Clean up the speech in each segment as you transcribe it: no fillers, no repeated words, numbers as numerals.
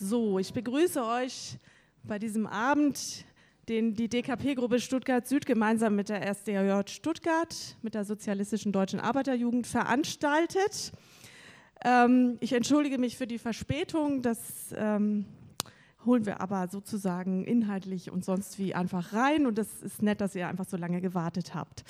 So, ich begrüße euch bei diesem Abend, den die DKP-Gruppe Stuttgart Süd gemeinsam mit der SDJ Stuttgart, mit der Sozialistischen Deutschen Arbeiterjugend veranstaltet. Ich entschuldige mich für die Verspätung, das holen wir aber sozusagen inhaltlich und sonst wie einfach rein und es ist nett, dass ihr einfach so lange gewartet habt.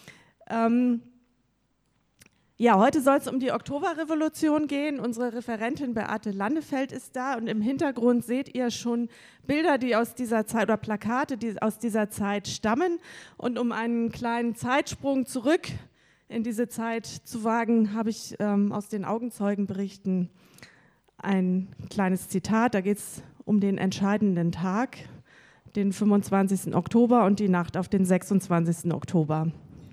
Ja, heute soll es um die Oktoberrevolution gehen. Unsere Referentin Beate Landefeld ist da und im Hintergrund seht ihr schon Bilder, die aus dieser Zeit oder Plakate, die aus dieser Zeit stammen. Und um einen kleinen Zeitsprung zurück in diese Zeit zu wagen, habe ich aus den Augenzeugenberichten ein kleines Zitat. Da geht es um den entscheidenden Tag, den 25. Oktober und die Nacht auf den 26. Oktober.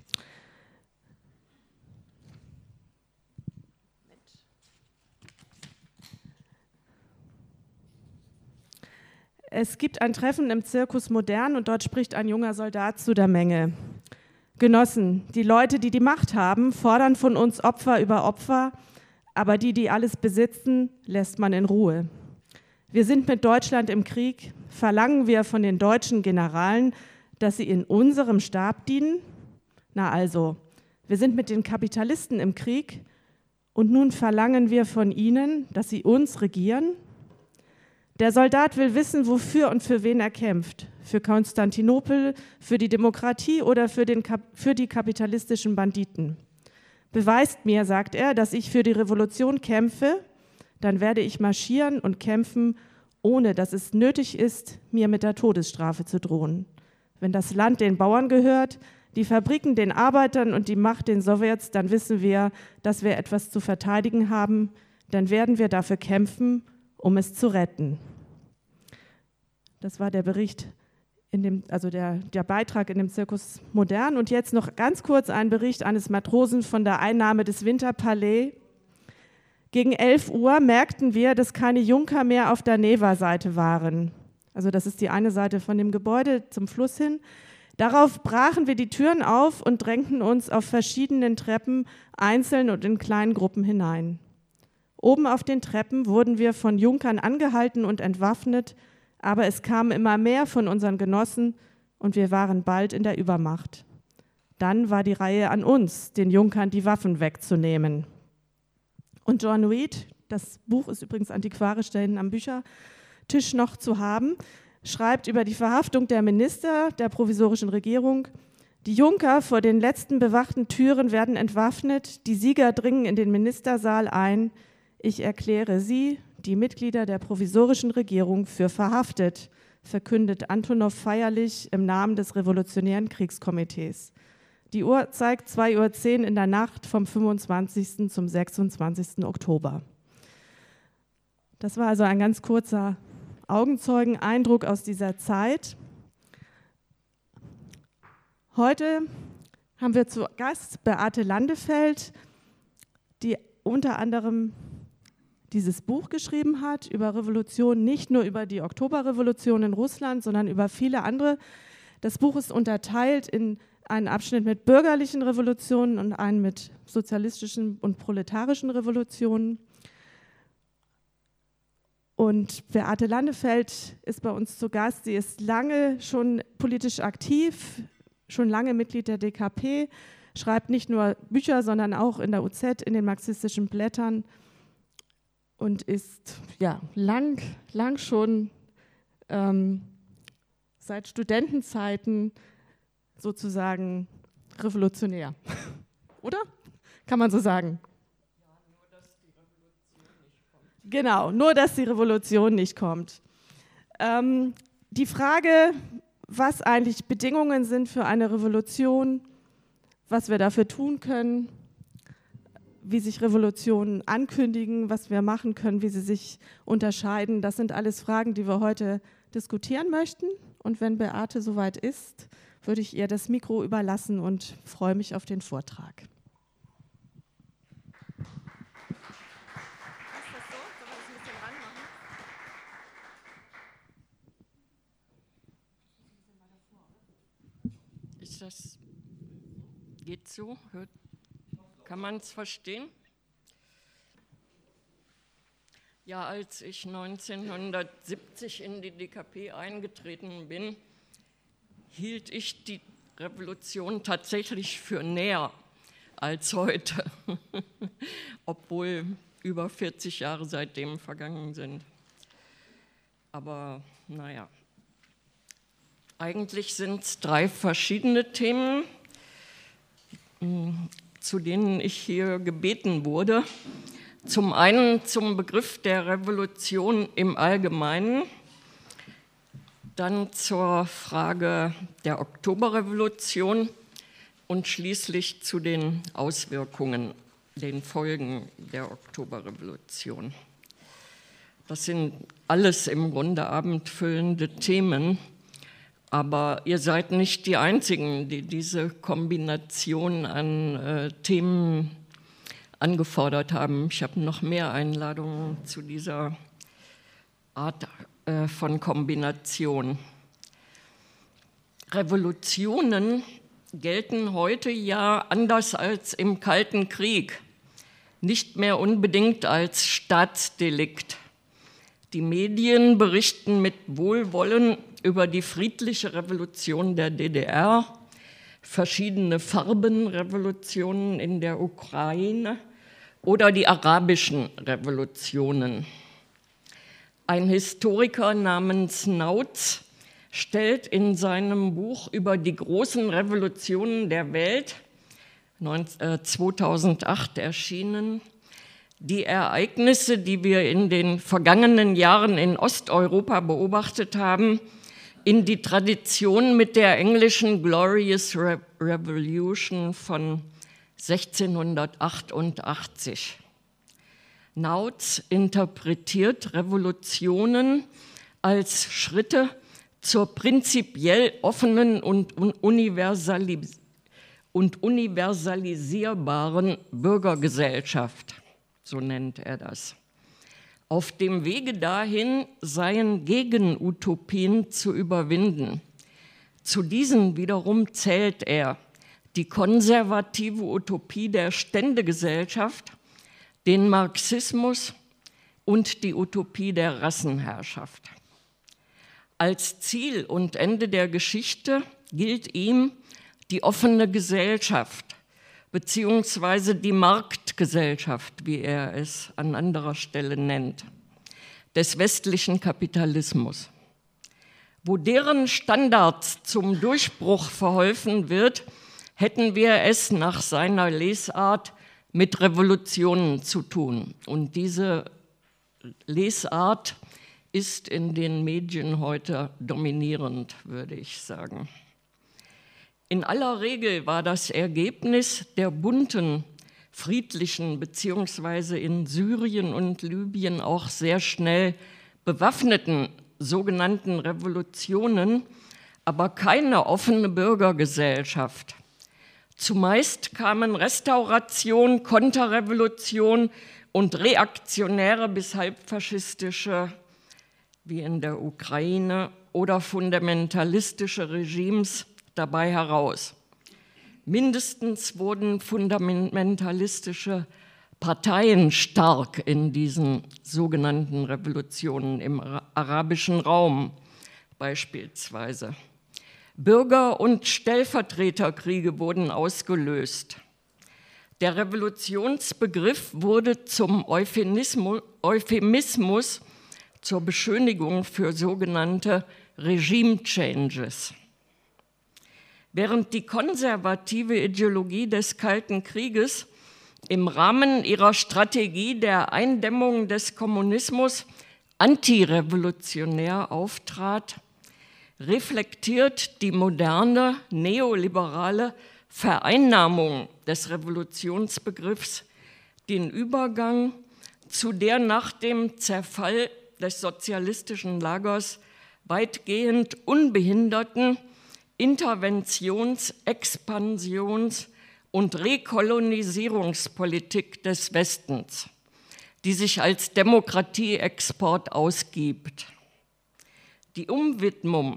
Es gibt ein Treffen im Circus Modern und dort spricht ein junger Soldat zu der Menge. Genossen, die Leute, die die Macht haben, fordern von uns Opfer über Opfer, aber die alles besitzen, lässt man in Ruhe. Wir sind mit Deutschland im Krieg, verlangen wir von den deutschen Generalen, dass sie in unserem Stab dienen? Na also, wir sind mit den Kapitalisten im Krieg und nun verlangen wir von ihnen, dass sie uns regieren? Der Soldat will wissen, wofür und für wen er kämpft. Für Konstantinopel, für die Demokratie oder für die kapitalistischen Banditen. Beweist mir, sagt er, dass ich für die Revolution kämpfe, dann werde ich marschieren und kämpfen, ohne dass es nötig ist, mir mit der Todesstrafe zu drohen. Wenn das Land den Bauern gehört, die Fabriken den Arbeitern und die Macht den Sowjets, dann wissen wir, dass wir etwas zu verteidigen haben, dann werden wir dafür kämpfen, um es zu retten. Das war der Bericht, der Beitrag in dem Circus Modern. Und jetzt noch ganz kurz ein Bericht eines Matrosen von der Einnahme des Winterpalais. Gegen 11 Uhr merkten wir, dass keine Junker mehr auf der Neva-Seite waren. Also das ist die eine Seite von dem Gebäude zum Fluss hin. Darauf brachen wir die Türen auf und drängten uns auf verschiedenen Treppen einzeln und in kleinen Gruppen hinein. Oben auf den Treppen wurden wir von Junkern angehalten und entwaffnet, aber es kamen immer mehr von unseren Genossen und wir waren bald in der Übermacht. Dann war die Reihe an uns, den Junkern die Waffen wegzunehmen. Und John Reed, das Buch ist übrigens antiquarisch da hinten am Büchertisch noch zu haben, schreibt über die Verhaftung der Minister der provisorischen Regierung: Die Junker vor den letzten bewachten Türen werden entwaffnet, die Sieger dringen in den Ministersaal ein. Ich erkläre Sie, die Mitglieder der provisorischen Regierung, für verhaftet, verkündet Antonow feierlich im Namen des Revolutionären Kriegskomitees. Die Uhr zeigt 2:10 Uhr in der Nacht vom 25. zum 26. Oktober. Das war also ein ganz kurzer Augenzeugeneindruck aus dieser Zeit. Heute haben wir zu Gast Beate Landefeld, die unter anderem dieses Buch geschrieben hat über Revolution, nicht nur über die Oktoberrevolution in Russland, sondern über viele andere. Das Buch ist unterteilt in einen Abschnitt mit bürgerlichen Revolutionen und einen mit sozialistischen und proletarischen Revolutionen. Und Beate Landefeld ist bei uns zu Gast. Sie ist lange schon politisch aktiv, schon lange Mitglied der DKP, schreibt nicht nur Bücher, sondern auch in der UZ, in den marxistischen Blättern und ist lang schon seit Studentenzeiten sozusagen revolutionär. Oder? Kann man so sagen? Ja, nur dass die Revolution nicht kommt. Genau, nur dass die Revolution nicht kommt. Die Frage, was eigentlich Bedingungen sind für eine Revolution, was wir dafür tun können, wie sich Revolutionen ankündigen, was wir machen können, wie sie sich unterscheiden, das sind alles Fragen, die wir heute diskutieren möchten. Und wenn Beate soweit ist, würde ich ihr das Mikro überlassen und freue mich auf den Vortrag. Ist das, geht so? Kann man es verstehen? Ja, als ich 1970 in die DKP eingetreten bin, hielt ich die Revolution tatsächlich für näher als heute, obwohl über 40 Jahre seitdem vergangen sind. Aber naja, eigentlich sind es 3 verschiedene Themen, zu denen ich hier gebeten wurde. Zum einen zum Begriff der Revolution im Allgemeinen, dann zur Frage der Oktoberrevolution und schließlich zu den Auswirkungen, den Folgen der Oktoberrevolution. Das sind alles im Grunde abendfüllende Themen, aber ihr seid nicht die Einzigen, die diese Kombination an Themen angefordert haben. Ich habe noch mehr Einladungen zu dieser Art von Kombination. Revolutionen gelten heute ja anders als im Kalten Krieg, nicht mehr unbedingt als Staatsdelikt. Die Medien berichten mit Wohlwollen über die friedliche Revolution der DDR, verschiedene Farbenrevolutionen in der Ukraine oder die arabischen Revolutionen. Ein Historiker namens Nautz stellt in seinem Buch über die großen Revolutionen der Welt, 2008 erschienen, die Ereignisse, die wir in den vergangenen Jahren in Osteuropa beobachtet haben, in die Tradition mit der englischen Glorious Revolution von 1688. Nautz interpretiert Revolutionen als Schritte zur prinzipiell offenen und universalisierbaren Bürgergesellschaft, so nennt er das. Auf dem Wege dahin seien Gegenutopien zu überwinden. Zu diesen wiederum zählt er die konservative Utopie der Ständegesellschaft, den Marxismus und die Utopie der Rassenherrschaft. Als Ziel und Ende der Geschichte gilt ihm die offene Gesellschaft beziehungsweise die Marktgesellschaft, wie er es an anderer Stelle nennt, des westlichen Kapitalismus. Wo deren Standards zum Durchbruch verholfen wird, hätten wir es nach seiner Lesart mit Revolutionen zu tun. Und diese Lesart ist in den Medien heute dominierend, würde ich sagen. In aller Regel war das Ergebnis der bunten, friedlichen, beziehungsweise in Syrien und Libyen auch sehr schnell bewaffneten sogenannten Revolutionen, aber keine offene Bürgergesellschaft. Zumeist kamen Restauration, Konterrevolution und reaktionäre bis halbfaschistische, wie in der Ukraine, oder fundamentalistische Regimes dabei heraus. Mindestens wurden fundamentalistische Parteien stark in diesen sogenannten Revolutionen im arabischen Raum beispielsweise. Bürger- und Stellvertreterkriege wurden ausgelöst. Der Revolutionsbegriff wurde zum Euphemismus zur Beschönigung für sogenannte Regime-Changes. Während die konservative Ideologie des Kalten Krieges im Rahmen ihrer Strategie der Eindämmung des Kommunismus antirevolutionär auftrat, reflektiert die moderne neoliberale Vereinnahmung des Revolutionsbegriffs den Übergang zu der nach dem Zerfall des sozialistischen Lagers weitgehend unbehinderten Interventions-, Expansions- und Rekolonisierungspolitik des Westens, die sich als Demokratieexport ausgibt. Die Umwidmung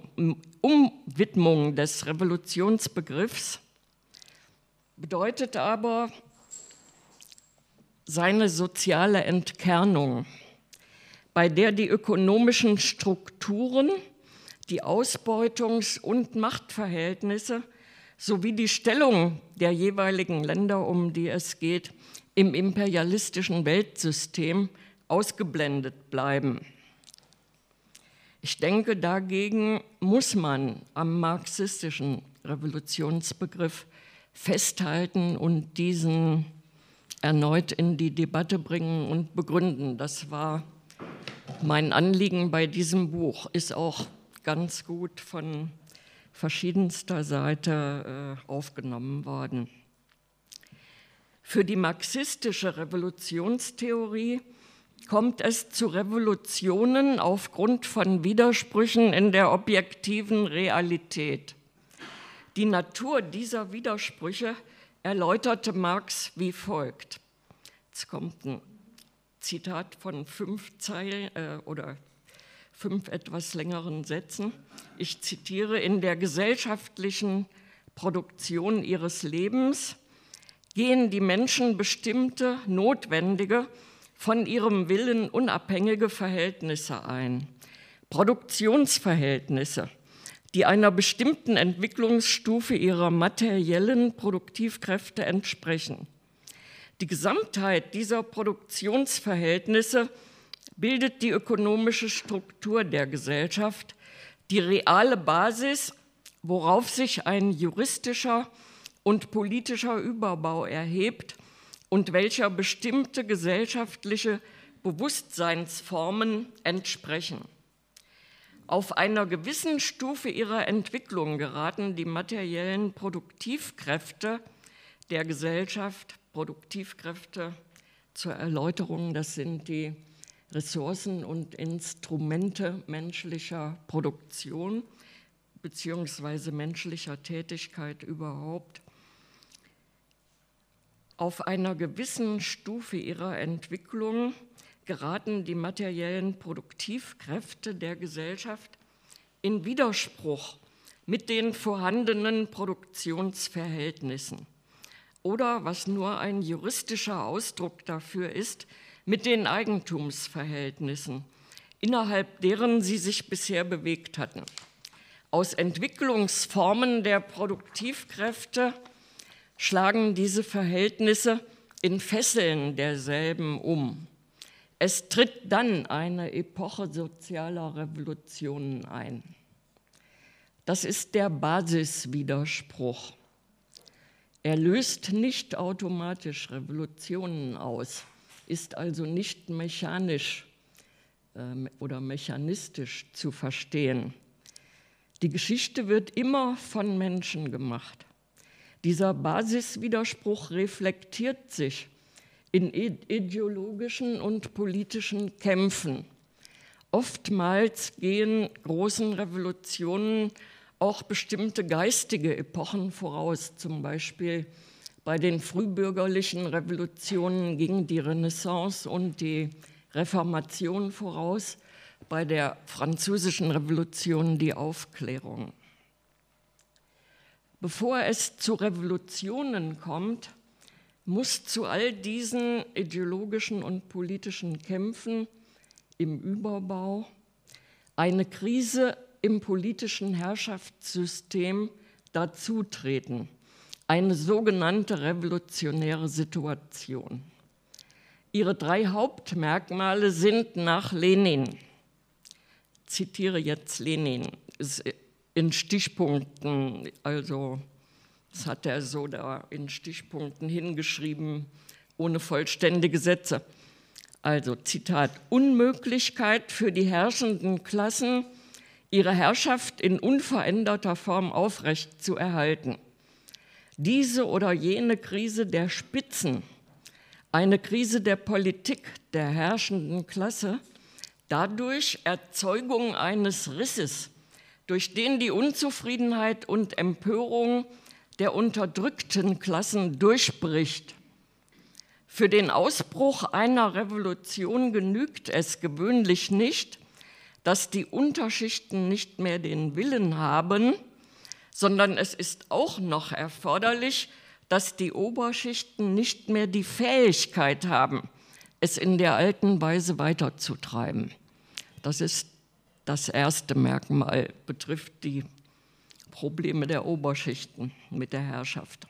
des Revolutionsbegriffs bedeutet aber seine soziale Entkernung. bei der die ökonomischen Strukturen, die Ausbeutungs- und Machtverhältnisse sowie die Stellung der jeweiligen Länder, um die es geht, im imperialistischen Weltsystem ausgeblendet bleiben. Ich denke, dagegen muss man am marxistischen Revolutionsbegriff festhalten und diesen erneut in die Debatte bringen und begründen. Das war mein Anliegen bei diesem Buch, ist auch ganz gut von verschiedenster Seite aufgenommen worden. Für die marxistische Revolutionstheorie kommt es zu Revolutionen aufgrund von Widersprüchen in der objektiven Realität. Die Natur dieser Widersprüche erläuterte Marx wie folgt. Jetzt kommt ein Zitat von 5 Zeilen oder 5 etwas längeren Sätzen. Ich zitiere: In der gesellschaftlichen Produktion ihres Lebens gehen die Menschen bestimmte, notwendige, von ihrem Willen unabhängige Verhältnisse ein. Produktionsverhältnisse, die einer bestimmten Entwicklungsstufe ihrer materiellen Produktivkräfte entsprechen. Die Gesamtheit dieser Produktionsverhältnisse bildet die ökonomische Struktur der Gesellschaft, die reale Basis, worauf sich ein juristischer und politischer Überbau erhebt und welcher bestimmte gesellschaftliche Bewusstseinsformen entsprechen. Auf einer gewissen Stufe ihrer Entwicklung geraten die materiellen Produktivkräfte der Gesellschaft, Produktivkräfte zur Erläuterung, das sind die Ressourcen und Instrumente menschlicher Produktion beziehungsweise menschlicher Tätigkeit überhaupt. Auf einer gewissen Stufe ihrer Entwicklung geraten die materiellen Produktivkräfte der Gesellschaft in Widerspruch mit den vorhandenen Produktionsverhältnissen oder, was nur ein juristischer Ausdruck dafür ist, mit den Eigentumsverhältnissen, innerhalb deren sie sich bisher bewegt hatten. Aus Entwicklungsformen der Produktivkräfte schlagen diese Verhältnisse in Fesseln derselben um. Es tritt dann eine Epoche sozialer Revolutionen ein. Das ist der Basiswiderspruch. Er löst nicht automatisch Revolutionen aus, ist also nicht mechanisch oder mechanistisch zu verstehen. Die Geschichte wird immer von Menschen gemacht. Dieser Basiswiderspruch reflektiert sich in ideologischen und politischen Kämpfen. Oftmals gehen großen Revolutionen auch bestimmte geistige Epochen voraus. Zum Beispiel bei den frühbürgerlichen Revolutionen ging die Renaissance und die Reformation voraus, bei der französischen Revolution die Aufklärung. Bevor es zu Revolutionen kommt, muss zu all diesen ideologischen und politischen Kämpfen im Überbau eine Krise im politischen Herrschaftssystem dazutreten, eine sogenannte revolutionäre Situation. Ihre 3 Hauptmerkmale sind nach Lenin, ich zitiere jetzt Lenin, in Stichpunkten, also das hat er so da in Stichpunkten hingeschrieben, ohne vollständige Sätze. Also Zitat: Unmöglichkeit für die herrschenden Klassen, ihre Herrschaft in unveränderter Form aufrechtzuerhalten. Diese oder jene Krise der Spitzen, eine Krise der Politik der herrschenden Klasse, dadurch Erzeugung eines Risses, durch den die Unzufriedenheit und Empörung der unterdrückten Klassen durchbricht. Für den Ausbruch einer Revolution genügt es gewöhnlich nicht, dass die Unterschichten nicht mehr den Willen haben, sondern es ist auch noch erforderlich, dass die Oberschichten nicht mehr die Fähigkeit haben, es in der alten Weise weiterzutreiben. Das ist das erste Merkmal, betrifft die Probleme der Oberschichten mit der Herrschaft.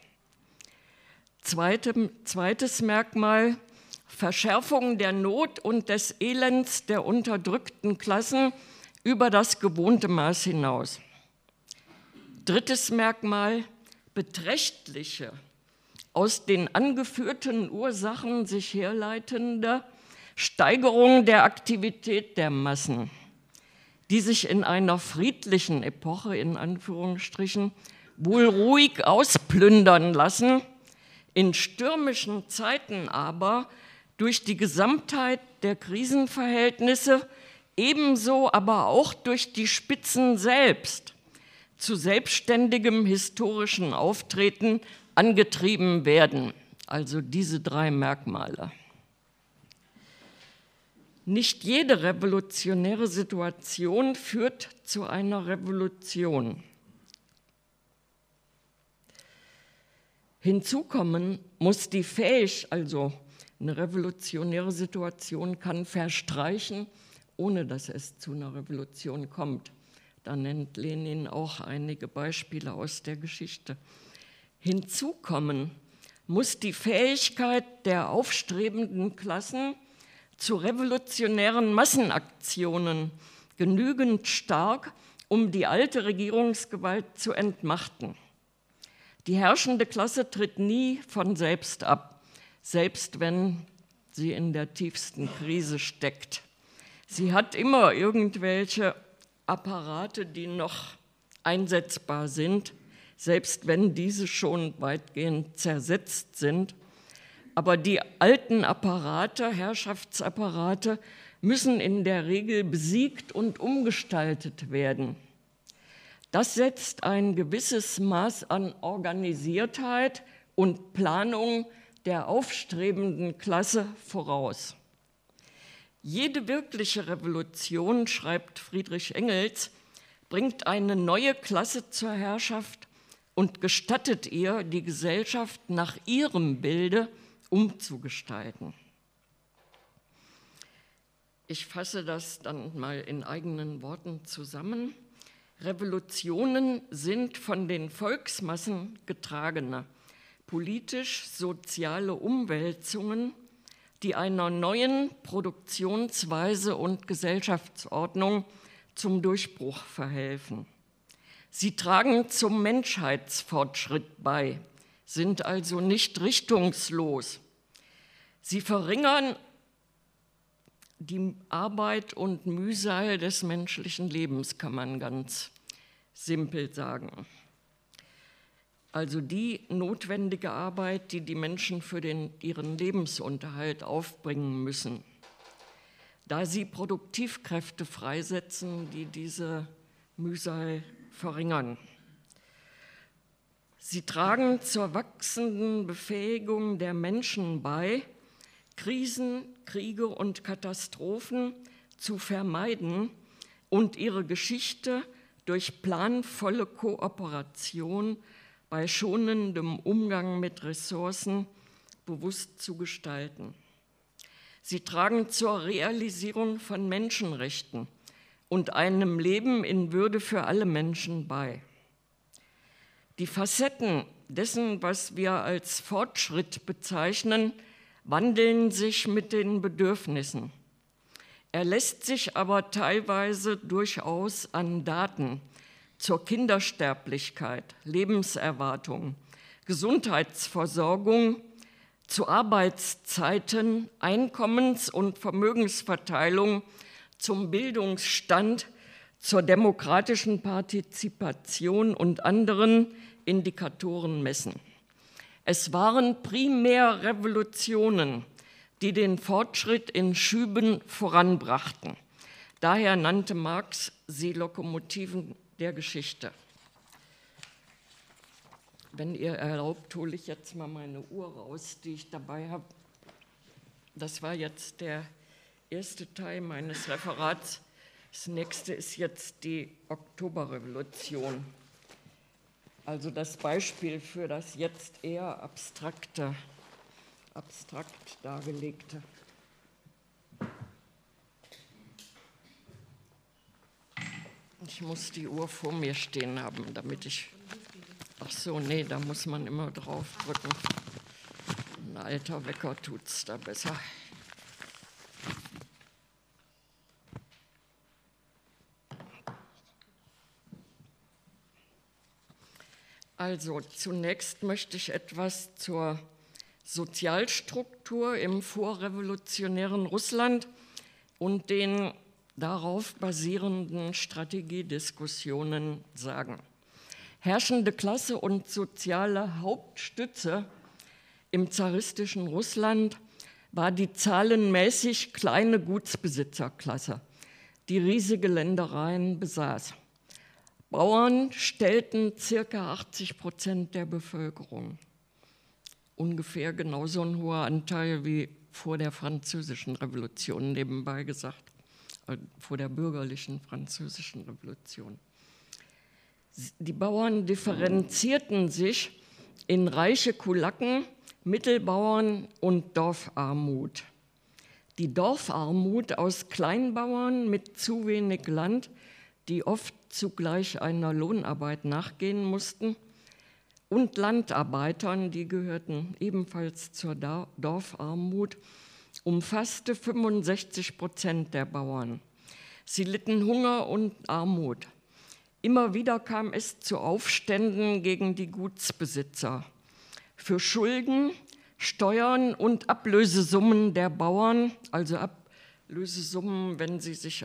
Zweites Merkmal, Verschärfung der Not und des Elends der unterdrückten Klassen über das gewohnte Maß hinaus. Drittes Merkmal, beträchtliche, aus den angeführten Ursachen sich herleitende Steigerung der Aktivität der Massen, die sich in einer friedlichen Epoche, in Anführungsstrichen, wohl ruhig ausplündern lassen, in stürmischen Zeiten aber durch die Gesamtheit der Krisenverhältnisse, ebenso aber auch durch die Spitzen selbst zu selbstständigem historischen Auftreten angetrieben werden. Also diese drei Merkmale. Nicht jede revolutionäre Situation führt zu einer Revolution. Hinzu kommen muss die also eine revolutionäre Situation kann verstreichen, ohne dass es zu einer Revolution kommt. Da nennt Lenin auch einige Beispiele aus der Geschichte. Hinzu kommen muss die Fähigkeit der aufstrebenden Klassen zu revolutionären Massenaktionen genügend stark, um die alte Regierungsgewalt zu entmachten. Die herrschende Klasse tritt nie von selbst ab, selbst wenn sie in der tiefsten Krise steckt. Sie hat immer irgendwelche Apparate, die noch einsetzbar sind, selbst wenn diese schon weitgehend zersetzt sind. Aber die alten Apparate, Herrschaftsapparate, müssen in der Regel besiegt und umgestaltet werden. Das setzt ein gewisses Maß an Organisiertheit und Planung der aufstrebenden Klasse voraus. Jede wirkliche Revolution, schreibt Friedrich Engels, bringt eine neue Klasse zur Herrschaft und gestattet ihr, die Gesellschaft nach ihrem Bilde umzugestalten. Ich fasse das dann mal in eigenen Worten zusammen. Revolutionen sind von den Volksmassen getragene, politisch-soziale Umwälzungen, die einer neuen Produktionsweise und Gesellschaftsordnung zum Durchbruch verhelfen. Sie tragen zum Menschheitsfortschritt bei, sind also nicht richtungslos. Sie verringern die Arbeit und Mühsal des menschlichen Lebens, kann man ganz simpel sagen. Also die notwendige Arbeit, die die Menschen für ihren Lebensunterhalt aufbringen müssen, da sie Produktivkräfte freisetzen, die diese Mühsal verringern. Sie tragen zur wachsenden Befähigung der Menschen bei, Krisen, Kriege und Katastrophen zu vermeiden und ihre Geschichte durch planvolle Kooperation bei schonendem Umgang mit Ressourcen bewusst zu gestalten. Sie tragen zur Realisierung von Menschenrechten und einem Leben in Würde für alle Menschen bei. Die Facetten dessen, was wir als Fortschritt bezeichnen, wandeln sich mit den Bedürfnissen. Er lässt sich aber teilweise durchaus an Daten zur Kindersterblichkeit, Lebenserwartung, Gesundheitsversorgung, zu Arbeitszeiten, Einkommens- und Vermögensverteilung, zum Bildungsstand, zur demokratischen Partizipation und anderen Indikatoren messen. Es waren primär Revolutionen, die den Fortschritt in Schüben voranbrachten. Daher nannte Marx sie Lokomotiven der Geschichte. Wenn ihr erlaubt, hole ich jetzt mal meine Uhr raus, die ich dabei habe. Das war jetzt der erste Teil meines Referats. Das nächste ist jetzt die Oktoberrevolution. Also das Beispiel für das jetzt eher abstrakt dargelegte. Ich muss die Uhr vor mir stehen haben, damit ich... Ach so, nee, da muss man immer drauf drücken. Ein alter Wecker tut's da besser. Also zunächst möchte ich etwas zur Sozialstruktur im vorrevolutionären Russland und den darauf basierenden Strategiediskussionen sagen. Herrschende Klasse und soziale Hauptstütze im zaristischen Russland war die zahlenmäßig kleine Gutsbesitzerklasse, die riesige Ländereien besaß. Bauern stellten ca. 80% der Bevölkerung. Ungefähr genauso ein hoher Anteil wie vor der Französischen Revolution, nebenbei gesagt, vor der bürgerlichen Französischen Revolution. Die Bauern differenzierten sich in reiche Kulaken, Mittelbauern und Dorfarmut. Die Dorfarmut aus Kleinbauern mit zu wenig Land, die oft zugleich einer Lohnarbeit nachgehen mussten, und Landarbeitern, die gehörten ebenfalls zur Dorfarmut, umfasste 65% der Bauern. Sie litten Hunger und Armut. Immer wieder kam es zu Aufständen gegen die Gutsbesitzer. Für Schulden, Steuern und Ablösesummen der Bauern, also Ablösesummen, wenn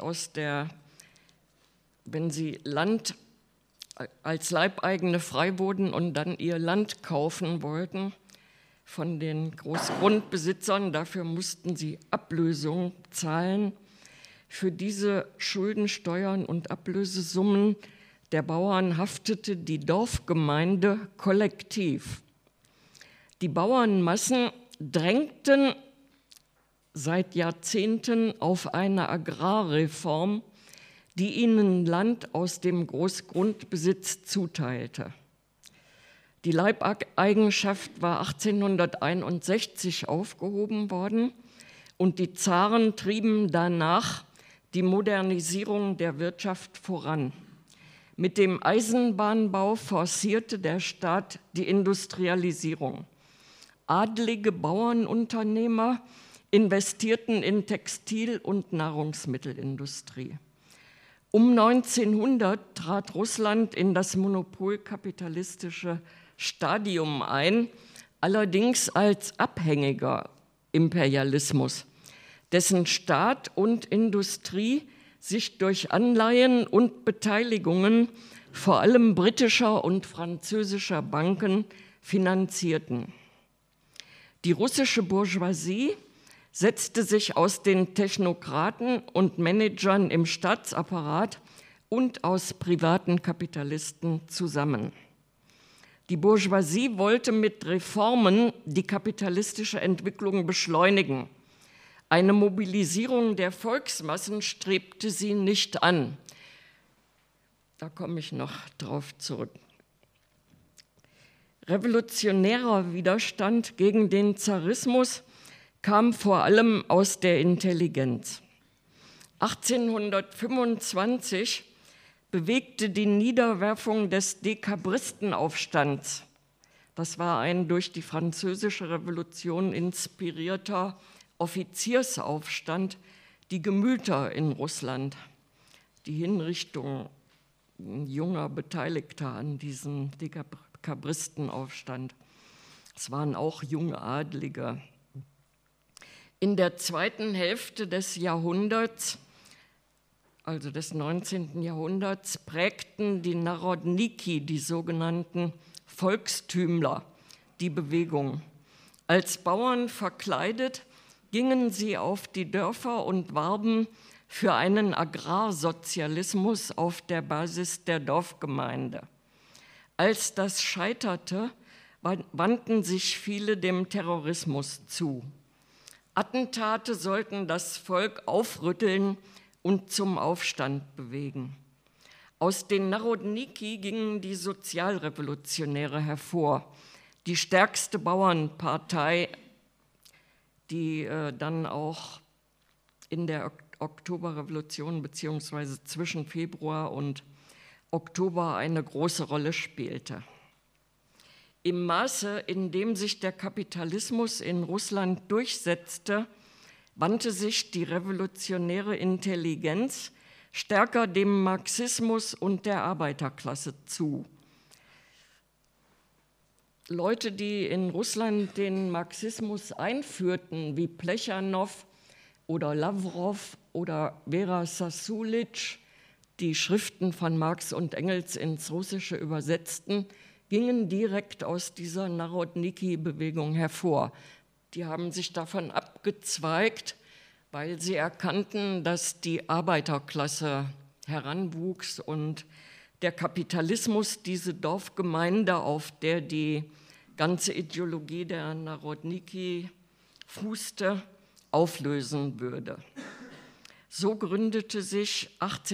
sie Land als Leibeigene frei wurden und dann ihr Land kaufen wollten von den Großgrundbesitzern, dafür mussten sie Ablösung zahlen. Für diese Schulden, Steuern und Ablösesummen der Bauern haftete die Dorfgemeinde kollektiv. Die Bauernmassen drängten seit Jahrzehnten auf eine Agrarreform, die ihnen Land aus dem Großgrundbesitz zuteilte. Die Leibeigenschaft war 1861 aufgehoben worden und die Zaren trieben danach die Modernisierung der Wirtschaft voran. Mit dem Eisenbahnbau forcierte der Staat die Industrialisierung. Adlige Bauernunternehmer investierten in Textil- und Nahrungsmittelindustrie. Um 1900 trat Russland in das monopolkapitalistische Stadium ein, allerdings als abhängiger Imperialismus, dessen Staat und Industrie sich durch Anleihen und Beteiligungen vor allem britischer und französischer Banken finanzierten. Die russische Bourgeoisie setzte sich aus den Technokraten und Managern im Staatsapparat und aus privaten Kapitalisten zusammen. Die Bourgeoisie wollte mit Reformen die kapitalistische Entwicklung beschleunigen. Eine Mobilisierung der Volksmassen strebte sie nicht an. Da komme ich noch drauf zurück. Revolutionärer Widerstand gegen den Zarismus kam vor allem aus der Intelligenz. 1825 bewegte die Niederwerfung des Dekabristenaufstands, das war ein durch die Französische Revolution inspirierter Offiziersaufstand, die Gemüter in Russland, die Hinrichtung junger Beteiligter an diesem Dekabristenaufstand. Es waren auch junge Adlige. In der zweiten Hälfte des Jahrhunderts, also des 19. Jahrhunderts, prägten die Narodniki, die sogenannten Volkstümler, die Bewegung. Als Bauern verkleidet gingen sie auf die Dörfer und warben für einen Agrarsozialismus auf der Basis der Dorfgemeinde. Als das scheiterte, wandten sich viele dem Terrorismus zu. Attentate sollten das Volk aufrütteln und zum Aufstand bewegen. Aus den Narodniki gingen die Sozialrevolutionäre hervor, die stärkste Bauernpartei, die dann auch in der Oktoberrevolution bzw. zwischen Februar und Oktober eine große Rolle spielte. Im Maße, in dem sich der Kapitalismus in Russland durchsetzte, wandte sich die revolutionäre Intelligenz stärker dem Marxismus und der Arbeiterklasse zu. Leute, die in Russland den Marxismus einführten, wie Plechanow oder Lavrov oder Vera Sassulic, die Schriften von Marx und Engels ins Russische übersetzten, gingen direkt aus dieser Narodniki-Bewegung hervor. Die haben sich davon abgezweigt, weil sie erkannten, dass die Arbeiterklasse heranwuchs und der Kapitalismus diese Dorfgemeinde, auf der die ganze Ideologie der Narodniki fußte, auflösen würde. So gründete sich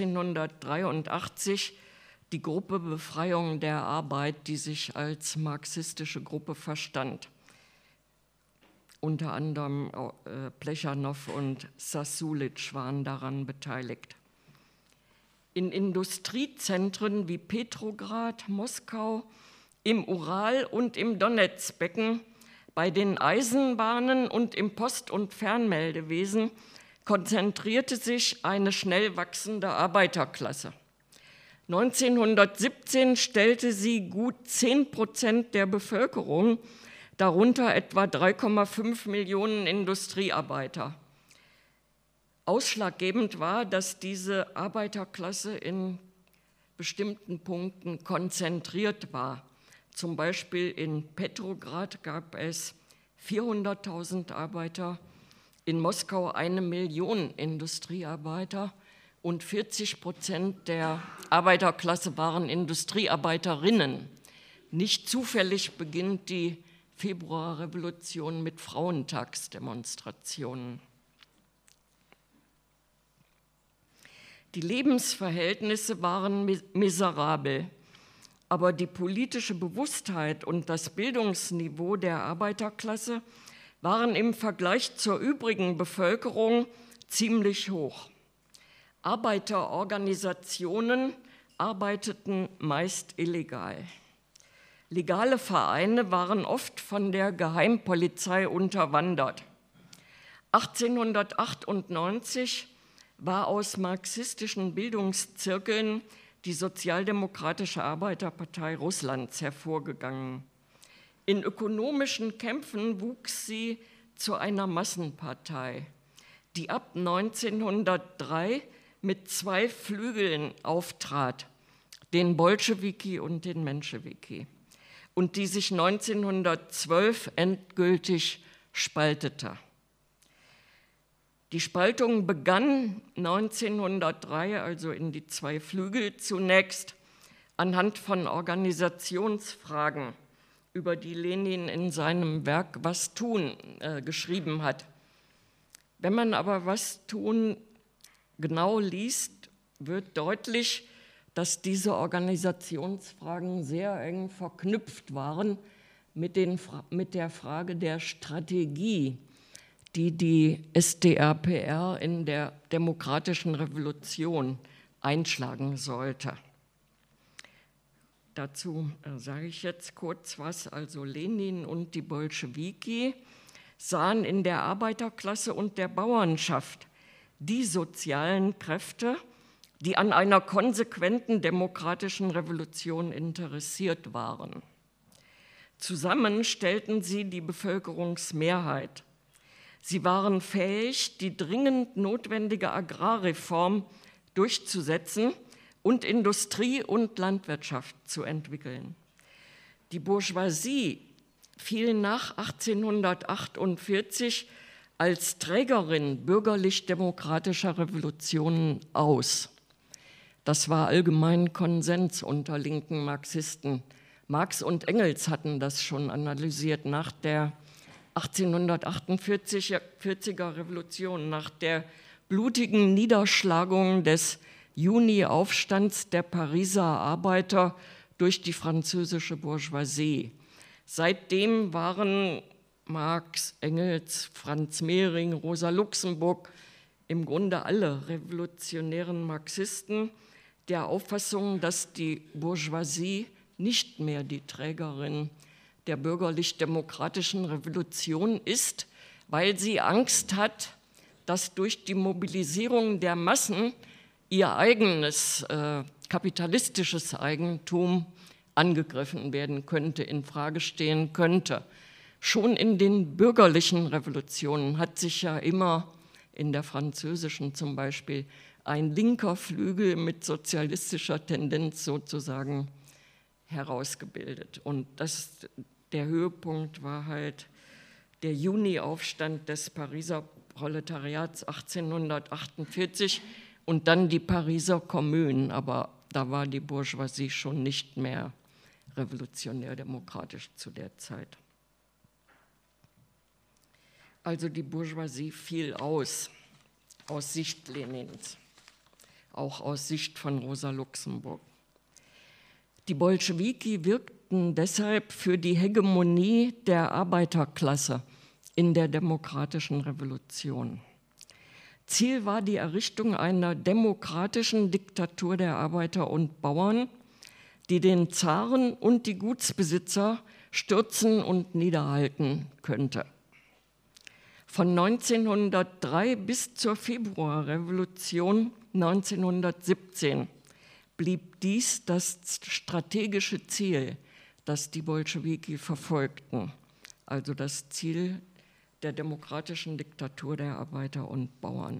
1883 die Gruppe Befreiung der Arbeit, die sich als marxistische Gruppe verstand. Unter anderem Plechanow und Sassulic waren daran beteiligt. In Industriezentren wie Petrograd, Moskau, im Ural und im Donezbecken, bei den Eisenbahnen und im Post- und Fernmeldewesen konzentrierte sich eine schnell wachsende Arbeiterklasse. 1917 stellte sie gut 10% der Bevölkerung, darunter etwa 3,5 Millionen Industriearbeiter. Ausschlaggebend war, dass diese Arbeiterklasse in bestimmten Punkten konzentriert war. Zum Beispiel in Petrograd gab es 400.000 Arbeiter, in Moskau 1 Million Industriearbeiter und 40% der Arbeiterklasse waren Industriearbeiterinnen. Nicht zufällig beginnt die Februarrevolution mit Frauentagsdemonstrationen. Die Lebensverhältnisse waren miserabel, aber die politische Bewusstheit und das Bildungsniveau der Arbeiterklasse waren im Vergleich zur übrigen Bevölkerung ziemlich hoch. Arbeiterorganisationen arbeiteten meist illegal. Legale Vereine waren oft von der Geheimpolizei unterwandert. 1898 war aus marxistischen Bildungszirkeln die Sozialdemokratische Arbeiterpartei Russlands hervorgegangen. In ökonomischen Kämpfen wuchs sie zu einer Massenpartei, die ab 1903 mit 2 Flügeln auftrat, den Bolschewiki und den Menschewiki, und die sich 1912 endgültig spaltete. Die Spaltung begann 1903, also in die 2 Flügel, zunächst anhand von Organisationsfragen, über die Lenin in seinem Werk Was tun geschrieben hat. Wenn man aber Was tun genau liest, wird deutlich, dass diese Organisationsfragen sehr eng verknüpft waren mit der Frage der Strategie, die die SDRPR in der demokratischen Revolution einschlagen sollte. Dazu sage ich jetzt kurz was. Also Lenin und die Bolschewiki sahen in der Arbeiterklasse und der Bauernschaft die sozialen Kräfte, die an einer konsequenten demokratischen Revolution interessiert waren. Zusammen stellten sie die Bevölkerungsmehrheit. Sie waren fähig, die dringend notwendige Agrarreform durchzusetzen und Industrie und Landwirtschaft zu entwickeln. Die Bourgeoisie fiel nach 1848 als Trägerin bürgerlich-demokratischer Revolutionen aus. Das war allgemein Konsens unter linken Marxisten. Marx und Engels hatten das schon analysiert nach der 1848er Revolution, nach der blutigen Niederschlagung des Juni-Aufstands der Pariser Arbeiter durch die französische Bourgeoisie. Seitdem waren Marx, Engels, Franz Mehring, Rosa Luxemburg im Grunde alle revolutionären Marxisten der Auffassung, dass die Bourgeoisie nicht mehr die Trägerin der bürgerlich-demokratischen Revolution ist, weil sie Angst hat, dass durch die Mobilisierung der Massen ihr eigenes kapitalistisches Eigentum angegriffen werden könnte, in Frage stehen könnte. Schon in den bürgerlichen Revolutionen hat sich ja immer, in der französischen zum Beispiel, ein linker Flügel mit sozialistischer Tendenz sozusagen herausgebildet. Und der Höhepunkt war halt der Juni-Aufstand des Pariser Proletariats 1848 und dann die Pariser Kommune, aber da war die Bourgeoisie schon nicht mehr revolutionär-demokratisch zu der Zeit. Also die Bourgeoisie fiel aus Sicht Lenins, auch aus Sicht von Rosa Luxemburg. Die Bolschewiki wirkten deshalb für die Hegemonie der Arbeiterklasse in der demokratischen Revolution. Ziel war die Errichtung einer demokratischen Diktatur der Arbeiter und Bauern, die den Zaren und die Gutsbesitzer stürzen und niederhalten könnte. Von 1903 bis zur Februarrevolution 1917 blieb dies das strategische Ziel, das die Bolschewiki verfolgten, also das Ziel der demokratischen Diktatur der Arbeiter und Bauern.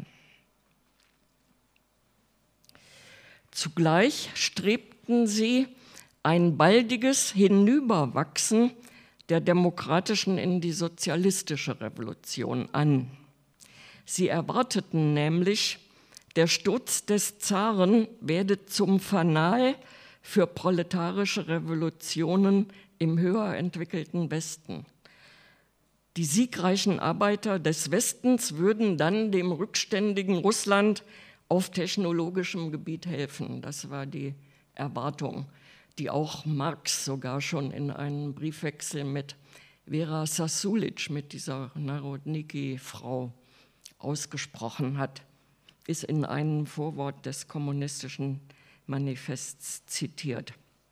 Zugleich strebten sie ein baldiges Hinüberwachsen der demokratischen in die sozialistische Revolution an. Sie erwarteten nämlich, der Sturz des Zaren werde zum Fanal für proletarische Revolutionen im höher entwickelten Westen. Die siegreichen Arbeiter des Westens würden dann dem rückständigen Russland auf technologischem Gebiet helfen. Das war die Erwartung, die auch Marx sogar schon in einem Briefwechsel mit Vera Sasulic, mit dieser Narodniki-Frau, ausgesprochen hat, ist in einem Vorwort des Kommunistischen Manifests zitiert.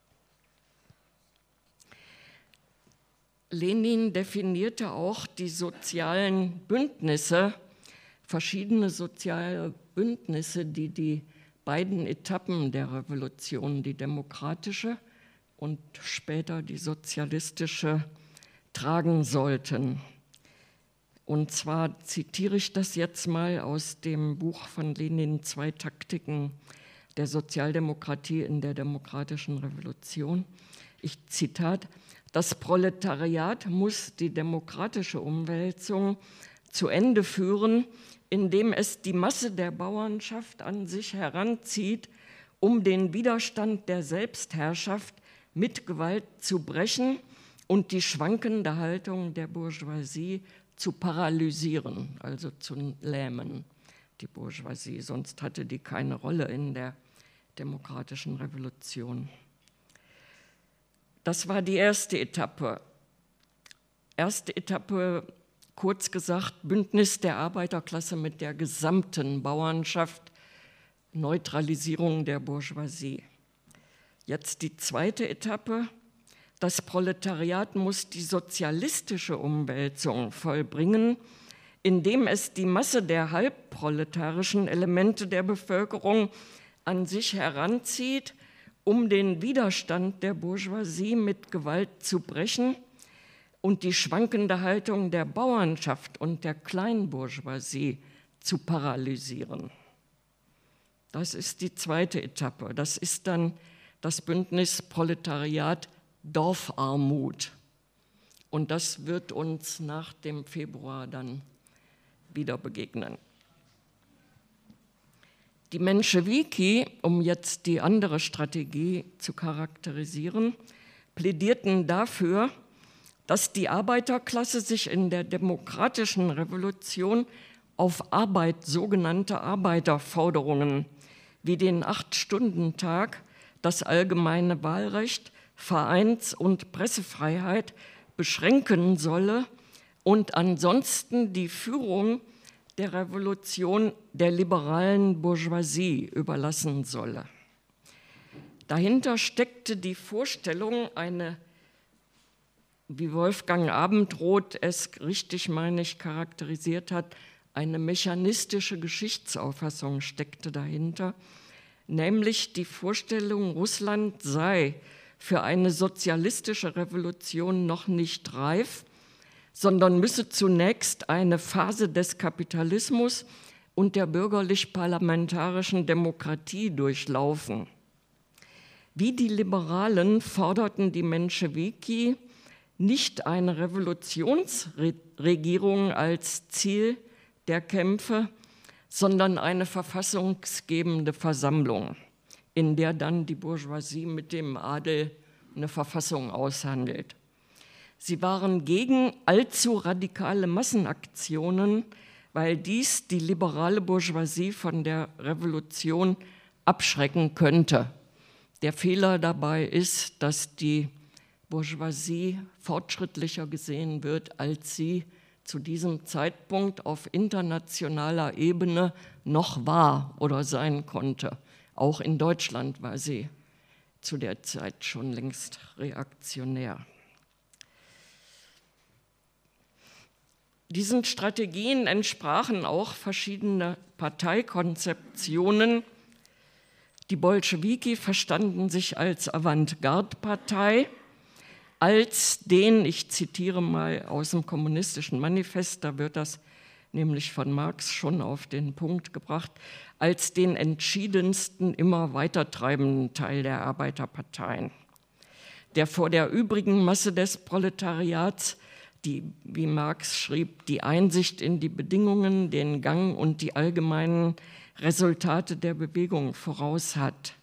Lenin definierte auch die sozialen Bündnisse, verschiedene soziale Bündnisse, die die beiden Etappen der Revolution, die demokratische und später die sozialistische, tragen sollten. Und zwar zitiere ich das jetzt mal aus dem Buch von Lenin, 2 Taktiken der Sozialdemokratie in der demokratischen Revolution. Ich Zitat: Das Proletariat muss die demokratische Umwälzung zu Ende führen, indem es die Masse der Bauernschaft an sich heranzieht, um den Widerstand der Selbstherrschaft mit Gewalt zu brechen und die schwankende Haltung der Bourgeoisie zu paralysieren, also zu lähmen, die Bourgeoisie. Sonst hatte die keine Rolle in der demokratischen Revolution. Das war die erste Etappe. Erste Etappe, kurz gesagt, Bündnis der Arbeiterklasse mit der gesamten Bauernschaft, Neutralisierung der Bourgeoisie. Jetzt die zweite Etappe. Das Proletariat muss die sozialistische Umwälzung vollbringen, indem es die Masse der halbproletarischen Elemente der Bevölkerung an sich heranzieht, um den Widerstand der Bourgeoisie mit Gewalt zu brechen und die schwankende Haltung der Bauernschaft und der Kleinbourgeoisie zu paralysieren. Das ist die zweite Etappe. Das ist dann das Bündnis Proletariat Dorfarmut. Und das wird uns nach dem Februar dann wieder begegnen. Die Menschewiki, um jetzt die andere Strategie zu charakterisieren, plädierten dafür, dass die Arbeiterklasse sich in der demokratischen Revolution auf Arbeit, sogenannte Arbeiterforderungen wie den 8-Stunden-Tag, das allgemeine Wahlrecht, Vereins- und Pressefreiheit beschränken solle und ansonsten die Führung der Revolution der liberalen Bourgeoisie überlassen solle. Dahinter steckte die Vorstellung, eine, wie Wolfgang Abendroth es richtig, meine ich, charakterisiert hat, eine mechanistische Geschichtsauffassung steckte dahinter, nämlich die Vorstellung, Russland sei für eine sozialistische Revolution noch nicht reif, sondern müsse zunächst eine Phase des Kapitalismus und der bürgerlich-parlamentarischen Demokratie durchlaufen. Wie die Liberalen forderten die Menschewiki nicht eine Revolutionsregierung als Ziel der Kämpfe, sondern eine verfassungsgebende Versammlung, in der dann die Bourgeoisie mit dem Adel eine Verfassung aushandelt. Sie waren gegen allzu radikale Massenaktionen, weil dies die liberale Bourgeoisie von der Revolution abschrecken könnte. Der Fehler dabei ist, dass die Bourgeoisie fortschrittlicher gesehen wird, als sie zu diesem Zeitpunkt auf internationaler Ebene noch war oder sein konnte. Auch in Deutschland war sie zu der Zeit schon längst reaktionär. Diesen Strategien entsprachen auch verschiedene Parteikonzeptionen. Die Bolschewiki verstanden sich als Avantgarde-Partei, als den, ich zitiere mal aus dem Kommunistischen Manifest, da wird das nämlich von Marx schon auf den Punkt gebracht, als den entschiedensten, immer weitertreibenden Teil der Arbeiterparteien, der vor der übrigen Masse des Proletariats, die, wie Marx schrieb, die Einsicht in die Bedingungen, den Gang und die allgemeinen Resultate der Bewegung voraus hat.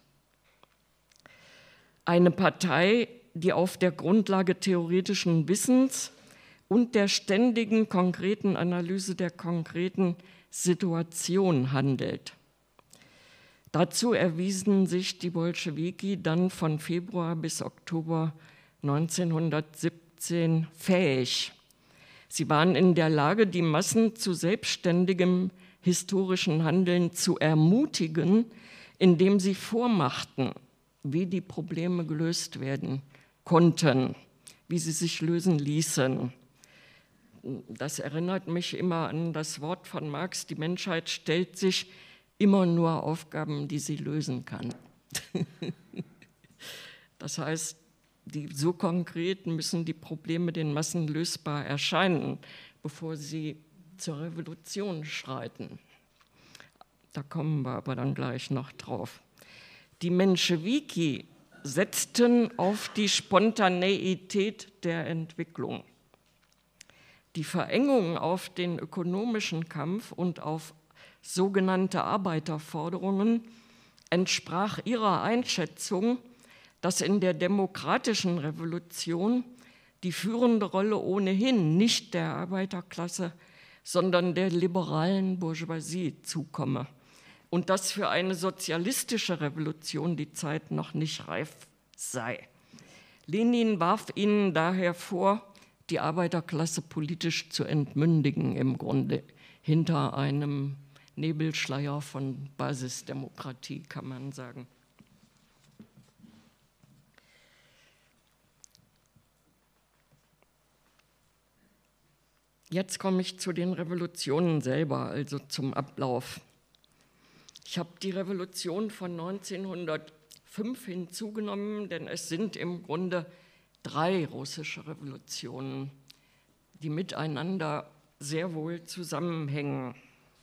Eine Partei, die auf der Grundlage theoretischen Wissens und der ständigen konkreten Analyse der konkreten Situation handelt. Dazu erwiesen sich die Bolschewiki dann von Februar bis Oktober 1917 fähig. Sie waren in der Lage, die Massen zu selbstständigem historischen Handeln zu ermutigen, indem sie vormachten, wie die Probleme gelöst werden konnten, wie sie sich lösen ließen. Das erinnert mich immer an das Wort von Marx, die Menschheit stellt sich immer nur Aufgaben, die sie lösen kann. Das heißt, so konkret müssen die Probleme den Massen lösbar erscheinen, bevor sie zur Revolution schreiten. Da kommen wir aber dann gleich noch drauf. Die Menschewiki setzten auf die Spontaneität der Entwicklung. Die Verengung auf den ökonomischen Kampf und auf sogenannte Arbeiterforderungen entsprach ihrer Einschätzung, dass in der demokratischen Revolution die führende Rolle ohnehin nicht der Arbeiterklasse, sondern der liberalen Bourgeoisie zukomme und dass für eine sozialistische Revolution die Zeit noch nicht reif sei. Lenin warf ihnen daher vor, die Arbeiterklasse politisch zu entmündigen, im Grunde hinter einem Nebelschleier von Basisdemokratie, kann man sagen. Jetzt komme ich zu den Revolutionen selber, also zum Ablauf. Ich habe die Revolution von 1905 hinzugenommen, denn es sind im Grunde 3 russische Revolutionen, die miteinander sehr wohl zusammenhängen.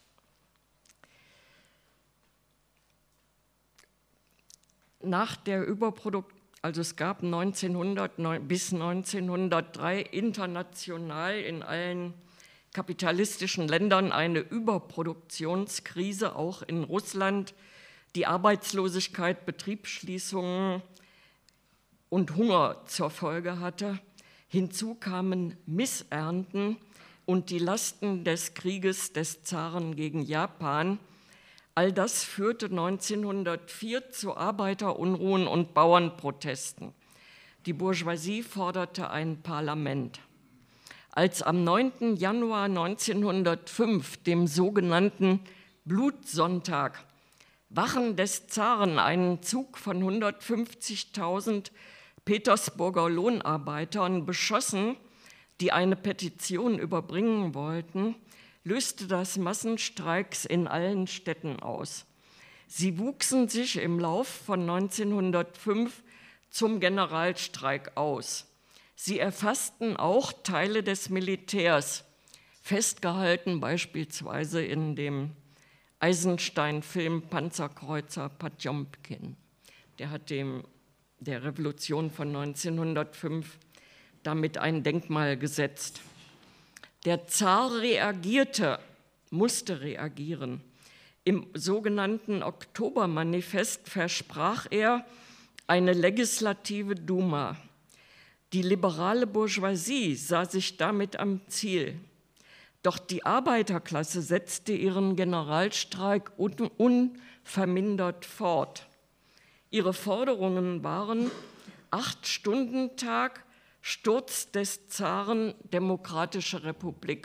Nach der also es gab 1900 bis 1903 international in allen kapitalistischen Ländern eine Überproduktionskrise, auch in Russland, die Arbeitslosigkeit, Betriebsschließungen und Hunger zur Folge hatte. Hinzu kamen Missernten und die Lasten des Krieges des Zaren gegen Japan. All das führte 1904 zu Arbeiterunruhen und Bauernprotesten. Die Bourgeoisie forderte ein Parlament. als am 9. Januar 1905, dem sogenannten Blutsonntag, Wachen des Zaren einen Zug von 150.000 Petersburger Lohnarbeitern beschossen, die eine Petition überbringen wollten, löste das Massenstreiks in allen Städten aus. Sie wuchsen sich im Lauf von 1905 zum Generalstreik aus. Sie erfassten auch Teile des Militärs, festgehalten beispielsweise in dem Eisenstein-Film Panzerkreuzer Potjomkin. Der hat der Revolution von 1905 damit ein Denkmal gesetzt. Der Zar musste reagieren. Im sogenannten Oktobermanifest versprach er eine legislative Duma. Die liberale Bourgeoisie sah sich damit am Ziel. Doch die Arbeiterklasse setzte ihren Generalstreik unvermindert fort. Ihre Forderungen waren 8-Stunden-Tag, Sturz des Zaren, Demokratische Republik.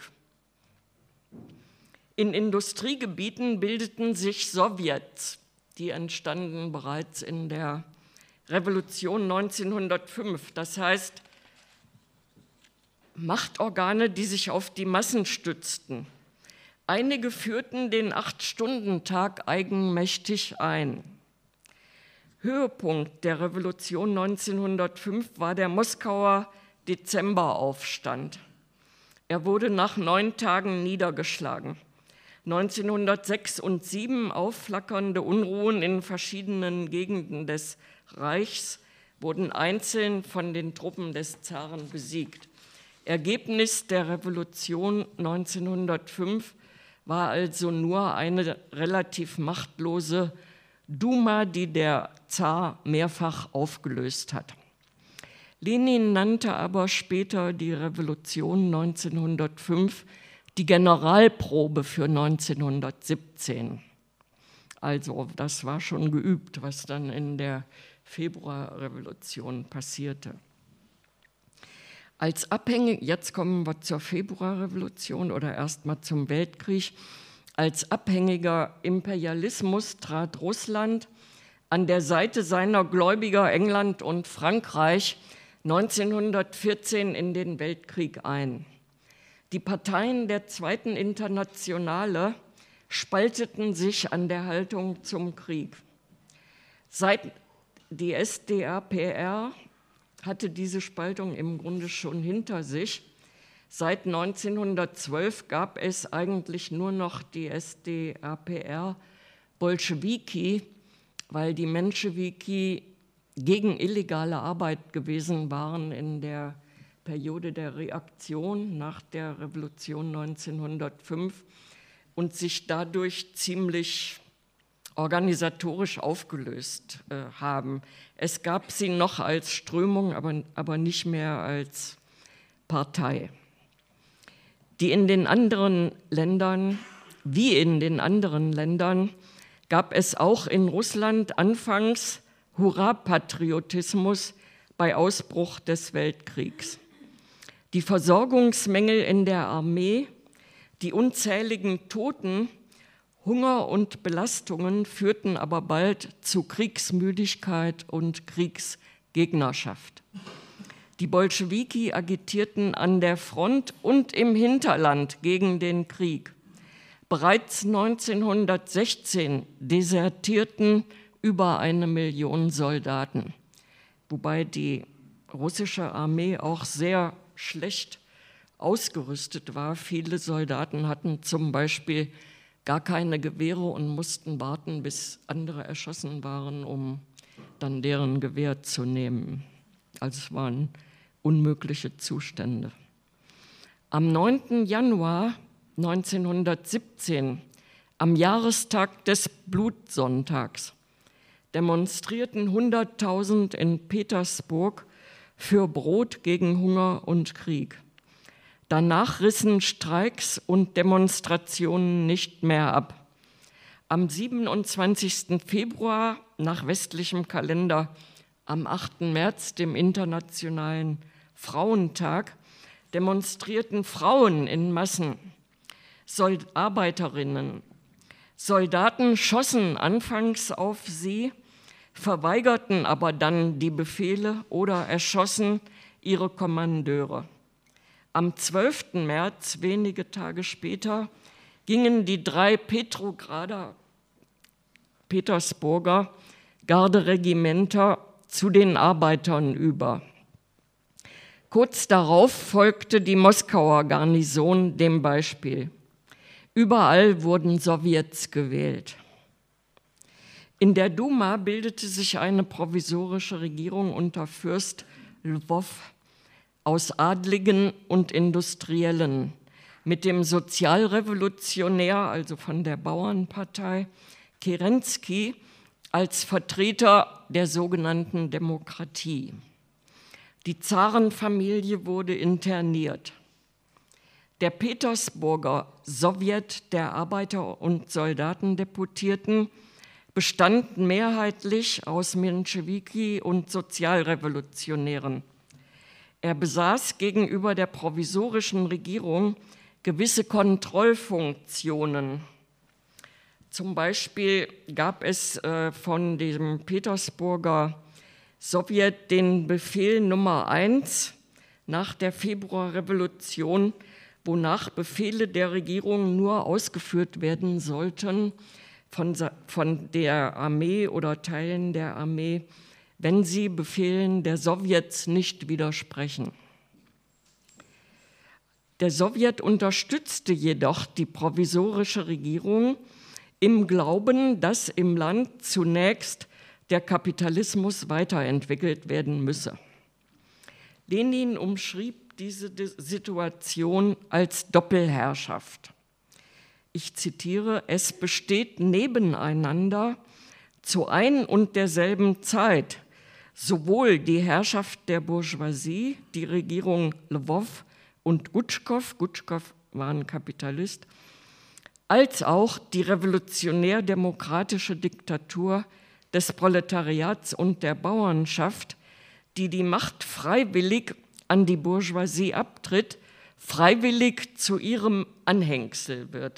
In Industriegebieten bildeten sich Sowjets, die entstanden bereits in der Revolution 1905, das heißt Machtorgane, die sich auf die Massen stützten. Einige führten den 8-Stunden-Tag eigenmächtig ein. Höhepunkt der Revolution 1905 war der Moskauer Dezemberaufstand. Er wurde nach 9 Tagen niedergeschlagen. 1906 und 1907 aufflackernde Unruhen in verschiedenen Gegenden des Reichs wurden einzeln von den Truppen des Zaren besiegt. Ergebnis der Revolution 1905 war also nur eine relativ machtlose Duma, die der Zar mehrfach aufgelöst hat. Lenin nannte aber später die Revolution 1905 die Generalprobe für 1917. Also das war schon geübt, was dann in der Februarrevolution passierte. Jetzt kommen wir zur Februarrevolution oder erstmal zum Weltkrieg. Als abhängiger Imperialismus trat Russland an der Seite seiner Gläubiger England und Frankreich 1914 in den Weltkrieg ein. Die Parteien der Zweiten Internationale spalteten sich an der Haltung zum Krieg. Die SDAPR hatte diese Spaltung im Grunde schon hinter sich. Seit 1912 gab es eigentlich nur noch die SDAPR Bolschewiki, weil die Menschewiki gegen illegale Arbeit gewesen waren in der Periode der Reaktion nach der Revolution 1905 und sich dadurch ziemlich organisatorisch aufgelöst haben. Es gab sie noch als Strömung, aber nicht mehr als Partei. Wie in den anderen Ländern, gab es auch in Russland anfangs Hurra-Patriotismus bei Ausbruch des Weltkriegs. Die Versorgungsmängel in der Armee, die unzähligen Toten, Hunger und Belastungen führten aber bald zu Kriegsmüdigkeit und Kriegsgegnerschaft. Die Bolschewiki agitierten an der Front und im Hinterland gegen den Krieg. Bereits 1916 desertierten über 1 Million Soldaten, wobei die russische Armee auch sehr schlecht ausgerüstet war. Viele Soldaten hatten zum Beispiel gar keine Gewehre und mussten warten, bis andere erschossen waren, um dann deren Gewehr zu nehmen. Also es waren unmögliche Zustände. Am 9. Januar 1917, am Jahrestag des Blutsonntags, demonstrierten 100.000 in Petersburg für Brot gegen Hunger und Krieg. Danach rissen Streiks und Demonstrationen nicht mehr ab. Am 27. Februar nach westlichem Kalender, am 8. März, dem Internationalen Frauentag, demonstrierten Frauen in Massen, Arbeiterinnen. Soldaten schossen anfangs auf sie, verweigerten aber dann die Befehle oder erschossen ihre Kommandeure. Am 12. März, wenige Tage später, gingen die 3 Petersburger Garderegimenter zu den Arbeitern über. Kurz darauf folgte die Moskauer Garnison dem Beispiel. Überall wurden Sowjets gewählt. In der Duma bildete sich eine provisorische Regierung unter Fürst Lwow aus Adligen und Industriellen, mit dem Sozialrevolutionär, also von der Bauernpartei, Kerensky als Vertreter der sogenannten Demokratie. Die Zarenfamilie wurde interniert. Der Petersburger Sowjet der Arbeiter- und Soldatendeputierten bestand mehrheitlich aus Menschewiki und Sozialrevolutionären. Er besaß gegenüber der provisorischen Regierung gewisse Kontrollfunktionen. Zum Beispiel gab es von dem Petersburger Sowjet den Befehl Nummer 1 nach der Februarrevolution, wonach Befehle der Regierung nur ausgeführt werden sollten von der Armee oder Teilen der Armee, wenn sie Befehlen der Sowjets nicht widersprechen. Der Sowjet unterstützte jedoch die provisorische Regierung im Glauben, dass im Land zunächst der Kapitalismus weiterentwickelt werden müsse. Lenin umschrieb diese Situation als Doppelherrschaft. Ich zitiere: Es besteht nebeneinander zu ein und derselben Zeit sowohl die Herrschaft der Bourgeoisie, die Regierung Lwow und Gutschkow war ein Kapitalist, als auch die revolutionär-demokratische Diktatur des Proletariats und der Bauernschaft, die die Macht freiwillig an die Bourgeoisie abtritt, freiwillig zu ihrem Anhängsel wird.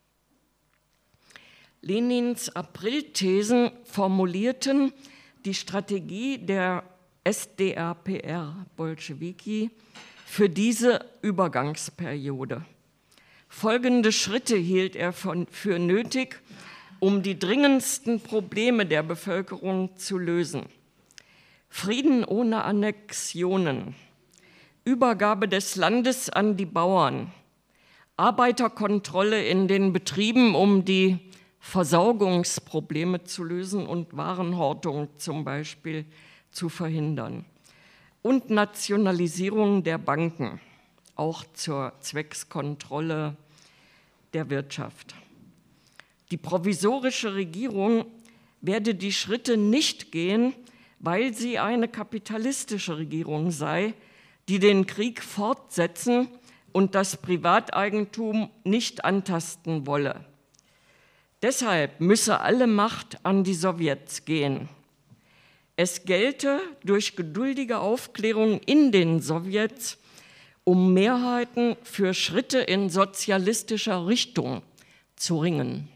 Lenins Aprilthesen formulierten die Strategie der SDRPR-Bolschewiki für diese Übergangsperiode. Folgende Schritte hielt er für nötig, um die dringendsten Probleme der Bevölkerung zu lösen: Frieden ohne Annexionen, Übergabe des Landes an die Bauern, Arbeiterkontrolle in den Betrieben, um die Versorgungsprobleme zu lösen und Warenhortung zum Beispiel zu verhindern, und Nationalisierung der Banken, auch zur Zweckskontrolle der Wirtschaft. Die provisorische Regierung werde die Schritte nicht gehen, weil sie eine kapitalistische Regierung sei, die den Krieg fortsetzen und das Privateigentum nicht antasten wolle. Deshalb müsse alle Macht an die Sowjets gehen. Es gelte, durch geduldige Aufklärung in den Sowjets um Mehrheiten für Schritte in sozialistischer Richtung zu ringen.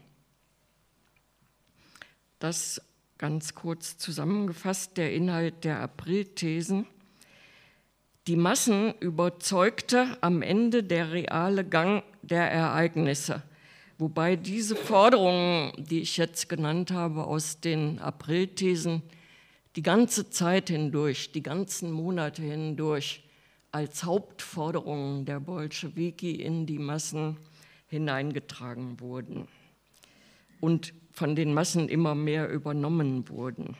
Das ganz kurz zusammengefasst der Inhalt der Aprilthesen. Die Massen überzeugte am Ende der reale Gang der Ereignisse, wobei diese Forderungen, die ich jetzt genannt habe aus den Aprilthesen, die ganze Zeit hindurch, die ganzen Monate hindurch als Hauptforderungen der Bolschewiki in die Massen hineingetragen wurden und von den Massen immer mehr übernommen wurden.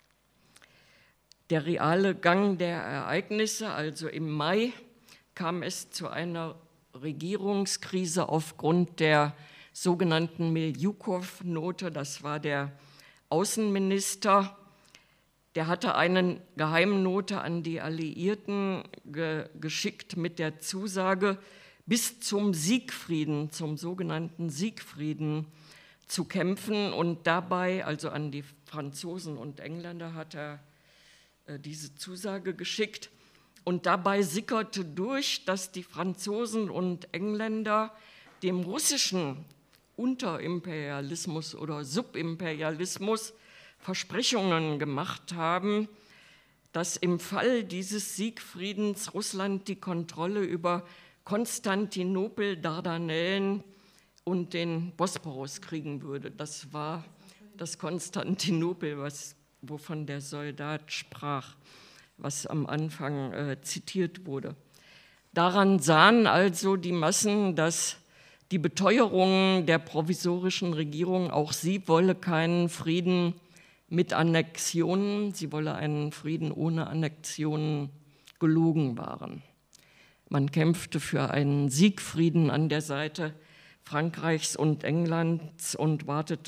Der reale Gang der Ereignisse, also im Mai, kam es zu einer Regierungskrise aufgrund der sogenannten Miljukow-Note. Das war der Außenminister, der hatte eine Geheimnote an die Alliierten geschickt mit der Zusage, bis zum Siegfrieden, zum sogenannten Siegfrieden zu kämpfen, und dabei, also an die Franzosen und Engländer, hat er diese Zusage geschickt, Und dabei sickerte durch, dass die Franzosen und Engländer dem russischen Unterimperialismus oder Subimperialismus Versprechungen gemacht haben, dass im Fall dieses Siegfriedens Russland die Kontrolle über Konstantinopel, Dardanellen und den Bosporus kriegen würde. Das war das Konstantinopel, wovon der Soldat sprach, was am Anfang zitiert wurde. Daran sahen also die Massen, dass die Beteuerungen der provisorischen Regierung, auch sie wolle keinen Frieden mit Annexionen, sie wolle einen Frieden ohne Annexionen, gelogen waren. Man kämpfte für einen Siegfrieden an der Seite Frankreichs und Englands und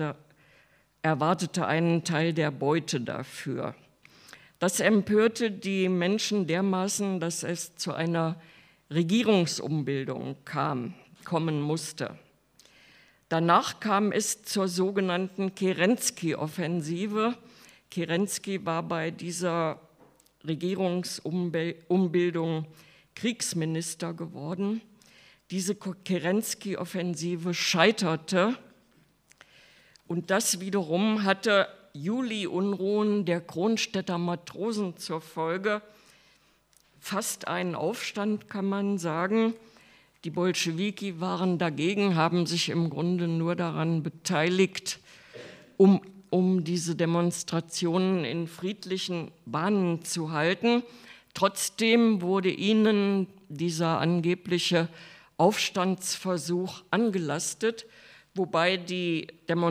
erwartete einen Teil der Beute dafür. Das empörte die Menschen dermaßen, dass es zu einer Regierungsumbildung kommen musste. Danach kam es zur sogenannten Kerensky-Offensive. Kerensky war bei dieser Regierungsumbildung Kriegsminister geworden. Diese Kerensky-Offensive scheiterte und das wiederum hatte Juli-Unruhen der Kronstädter Matrosen zur Folge. Fast einen Aufstand, kann man sagen. Die Bolschewiki waren dagegen, haben sich im Grunde nur daran beteiligt, um diese Demonstrationen in friedlichen Bahnen zu halten. Trotzdem wurde ihnen dieser angebliche Aufstandsversuch angelastet, wobei die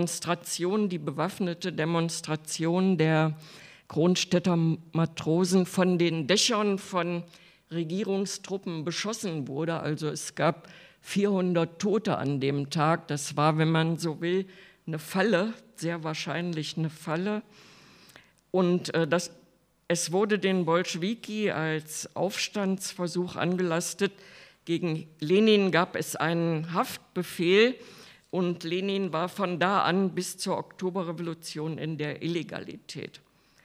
bewaffnete Demonstration der Kronstädter Matrosen von den Dächern von Regierungstruppen beschossen wurde. Also es gab 400 Tote an dem Tag. Das war, wenn man so will, eine Falle, sehr wahrscheinlich eine Falle. Und es wurde den Bolschewiki als Aufstandsversuch angelastet. Gegen Lenin gab es einen Haftbefehl und Lenin war von da an bis zur Oktoberrevolution in der Illegalität.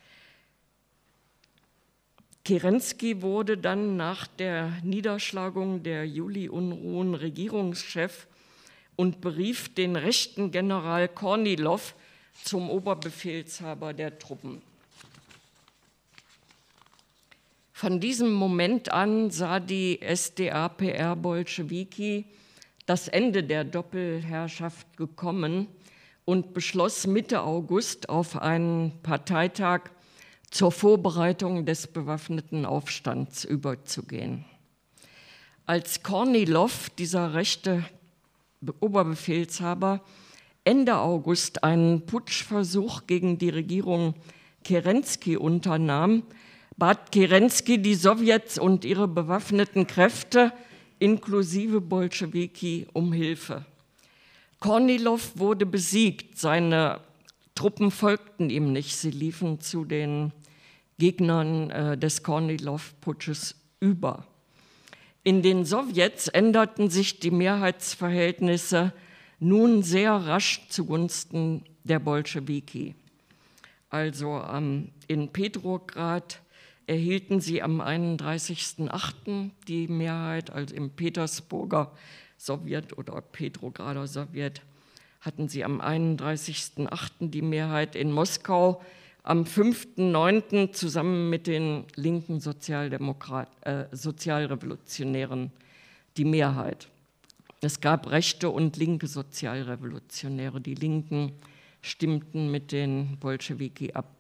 Kerensky wurde dann nach der Niederschlagung der Juli-Unruhen Regierungschef und berief den rechten General Kornilow zum Oberbefehlshaber der Truppen. Von diesem Moment an sah die SDAPR-Bolschewiki das Ende der Doppelherrschaft gekommen und beschloss Mitte August auf einen Parteitag zur Vorbereitung des bewaffneten Aufstands überzugehen. Als Kornilow, dieser rechte Oberbefehlshaber, Ende August einen Putschversuch gegen die Regierung Kerensky unternahm, bat Kerensky die Sowjets und ihre bewaffneten Kräfte inklusive Bolschewiki um Hilfe. Kornilow wurde besiegt, seine Truppen folgten ihm nicht, sie liefen zu den Gegnern des Kornilow-Putsches über. In den Sowjets änderten sich die Mehrheitsverhältnisse nun sehr rasch zugunsten der Bolschewiki. Also in Petrograd erhielten sie am 31.08. die Mehrheit, also im Petersburger Sowjet oder Petrograder Sowjet hatten sie am 31.08. die Mehrheit, in Moskau am 5.09. zusammen mit den linken Sozialrevolutionären die Mehrheit. Es gab rechte und linke Sozialrevolutionäre. Die Linken stimmten mit den Bolschewiki ab.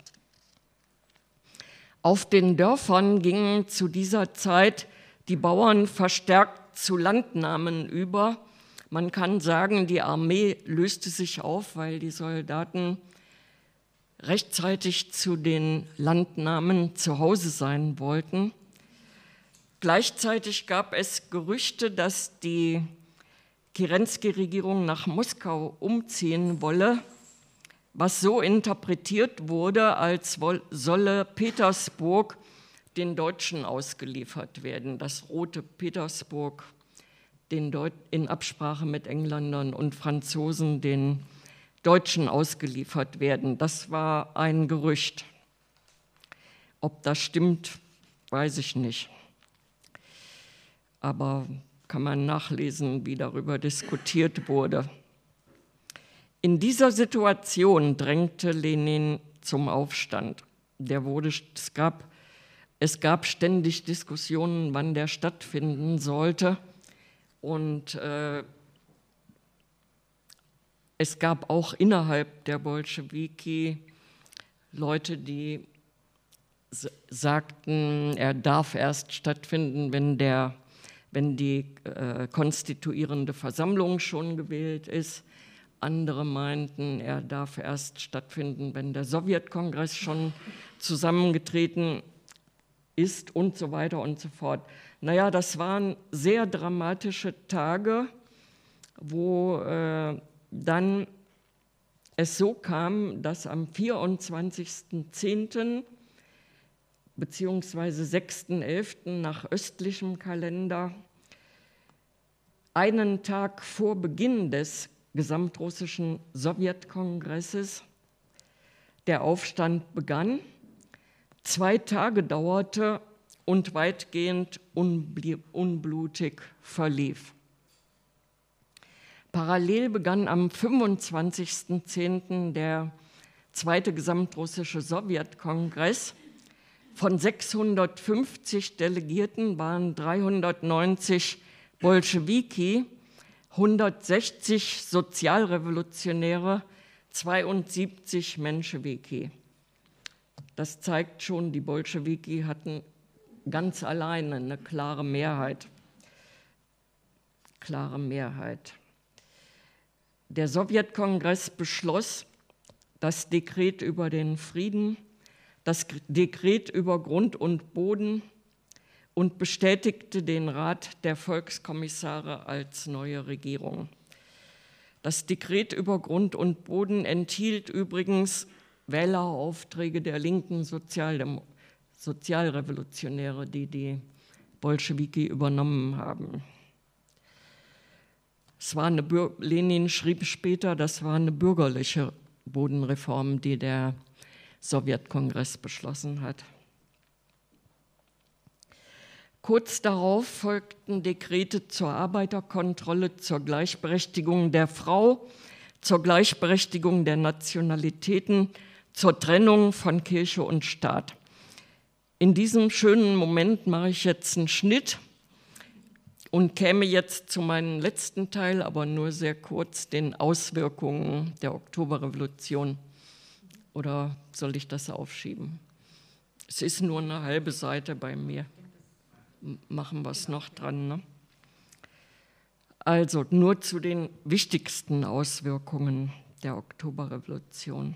Auf den Dörfern gingen zu dieser Zeit die Bauern verstärkt zu Landnahmen über. Man kann sagen, die Armee löste sich auf, weil die Soldaten rechtzeitig zu den Landnahmen zu Hause sein wollten. Gleichzeitig gab es Gerüchte, dass die Kerensky-Regierung nach Moskau umziehen wolle, was so interpretiert wurde, als solle Petersburg den Deutschen ausgeliefert werden, das Rote Petersburg in Absprache mit Engländern und Franzosen den Deutschen ausgeliefert werden. Das war ein Gerücht. Ob das stimmt, weiß ich nicht. aber kann man nachlesen, wie darüber diskutiert wurde. In dieser Situation drängte Lenin zum Aufstand. Es gab ständig Diskussionen, wann der stattfinden sollte. Und es gab auch innerhalb der Bolschewiki Leute, die sagten, er darf erst stattfinden, wenn die konstituierende Versammlung schon gewählt ist. Andere meinten, er darf erst stattfinden, wenn der Sowjetkongress schon zusammengetreten ist und so weiter und so fort. Naja, das waren sehr dramatische Tage, wo dann es so kam, dass am 24.10. bzw. 6.11. nach östlichem Kalender einen Tag vor Beginn des gesamtrussischen Sowjetkongresses der Aufstand begann, 2 Tage dauerte und weitgehend unblutig verlief. Parallel begann am 25.10. der zweite gesamtrussische Sowjetkongress. Von 650 Delegierten waren 390 Bolschewiki, 160 Sozialrevolutionäre, 72 Menschewiki. Das zeigt schon, die Bolschewiki hatten ganz alleine eine klare Mehrheit. Der Sowjetkongress beschloss das Dekret über den Frieden, das Dekret über Grund und Boden und bestätigte den Rat der Volkskommissare als neue Regierung. Das Dekret über Grund und Boden enthielt übrigens Wähleraufträge der linken Sozialrevolutionäre, die die Bolschewiki übernommen haben. Lenin schrieb später, das war eine bürgerliche Bodenreform, die der Sowjetkongress beschlossen hat. Kurz darauf folgten Dekrete zur Arbeiterkontrolle, zur Gleichberechtigung der Frau, zur Gleichberechtigung der Nationalitäten, zur Trennung von Kirche und Staat. In diesem schönen Moment mache ich jetzt einen Schnitt und käme jetzt zu meinem letzten Teil, aber nur sehr kurz, den Auswirkungen der Oktoberrevolution. Oder soll ich das aufschieben? Es ist nur eine halbe Seite bei mir. Machen wir es noch dran, ne? Also nur zu den wichtigsten Auswirkungen der Oktoberrevolution.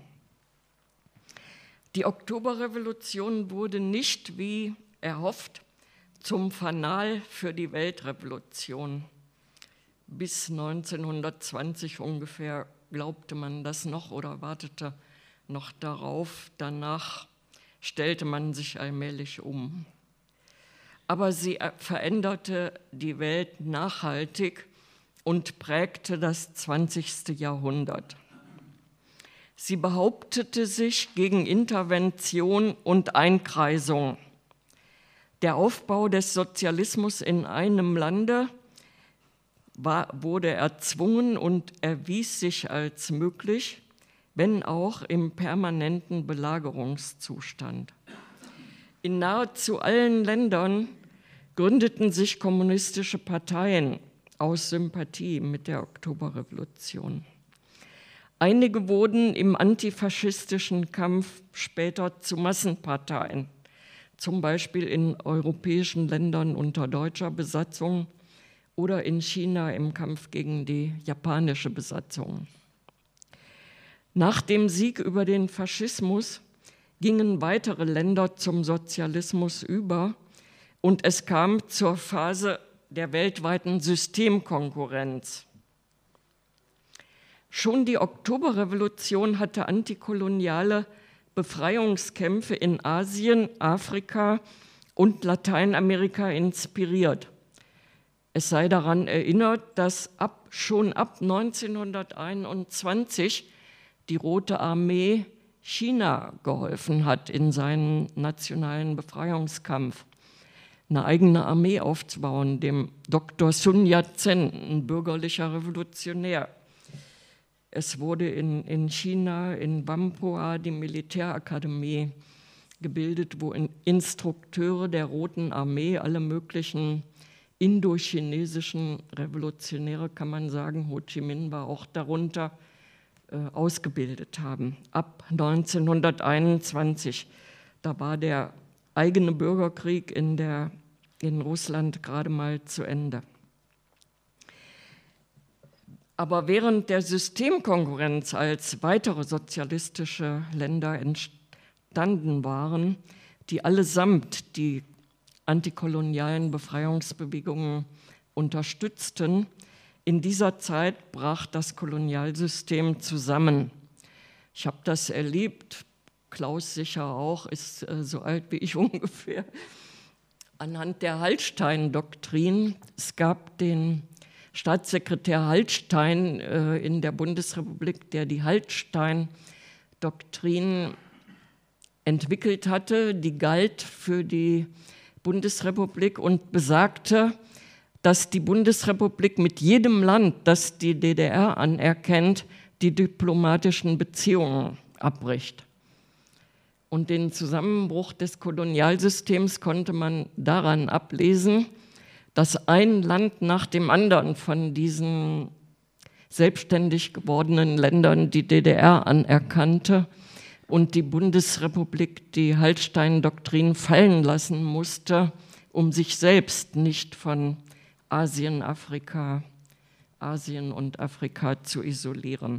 Die Oktoberrevolution wurde nicht, wie erhofft, zum Fanal für die Weltrevolution. Bis 1920 ungefähr glaubte man das noch oder wartete noch darauf. Danach stellte man sich allmählich um. Aber sie veränderte die Welt nachhaltig und prägte das 20. Jahrhundert. Sie behauptete sich gegen Intervention und Einkreisung. Der Aufbau des Sozialismus in einem Lande wurde erzwungen und erwies sich als möglich, wenn auch im permanenten Belagerungszustand. In nahezu allen Ländern gründeten sich kommunistische Parteien aus Sympathie mit der Oktoberrevolution. Einige wurden im antifaschistischen Kampf später zu Massenparteien, zum Beispiel in europäischen Ländern unter deutscher Besatzung oder in China im Kampf gegen die japanische Besatzung. Nach dem Sieg über den Faschismus gingen weitere Länder zum Sozialismus über und es kam zur Phase der weltweiten Systemkonkurrenz. Schon die Oktoberrevolution hatte antikoloniale Befreiungskämpfe in Asien, Afrika und Lateinamerika inspiriert. Es sei daran erinnert, dass schon ab 1921 die Rote Armee China geholfen hat in seinen nationalen Befreiungskampf. eine eigene Armee aufzubauen, dem Dr. Sun Yat-sen, ein bürgerlicher Revolutionär. Es wurde in China, in Whampoa, die Militärakademie gebildet, wo Instrukteure der Roten Armee, alle möglichen indochinesischen Revolutionäre, kann man sagen, Ho Chi Minh war auch darunter, ausgebildet haben. Ab 1921, da war der eigene Bürgerkrieg in Russland gerade mal zu Ende. Aber während der Systemkonkurrenz, als weitere sozialistische Länder entstanden waren, die allesamt die antikolonialen Befreiungsbewegungen unterstützten, in dieser Zeit brach das Kolonialsystem zusammen. Ich habe das erlebt, Klaus sicher auch, ist so alt wie ich ungefähr, anhand der Hallstein-Doktrin. Es gab den Staatssekretär Hallstein in der Bundesrepublik, der die Hallstein-Doktrin entwickelt hatte, die galt für die Bundesrepublik und besagte, dass die Bundesrepublik mit jedem Land, das die DDR anerkennt, die diplomatischen Beziehungen abbricht. Und den Zusammenbruch des Kolonialsystems konnte man daran ablesen, dass ein Land nach dem anderen von diesen selbstständig gewordenen Ländern die DDR anerkannte und die Bundesrepublik die Hallstein-Doktrin fallen lassen musste, um sich selbst nicht von Asien und Afrika zu isolieren.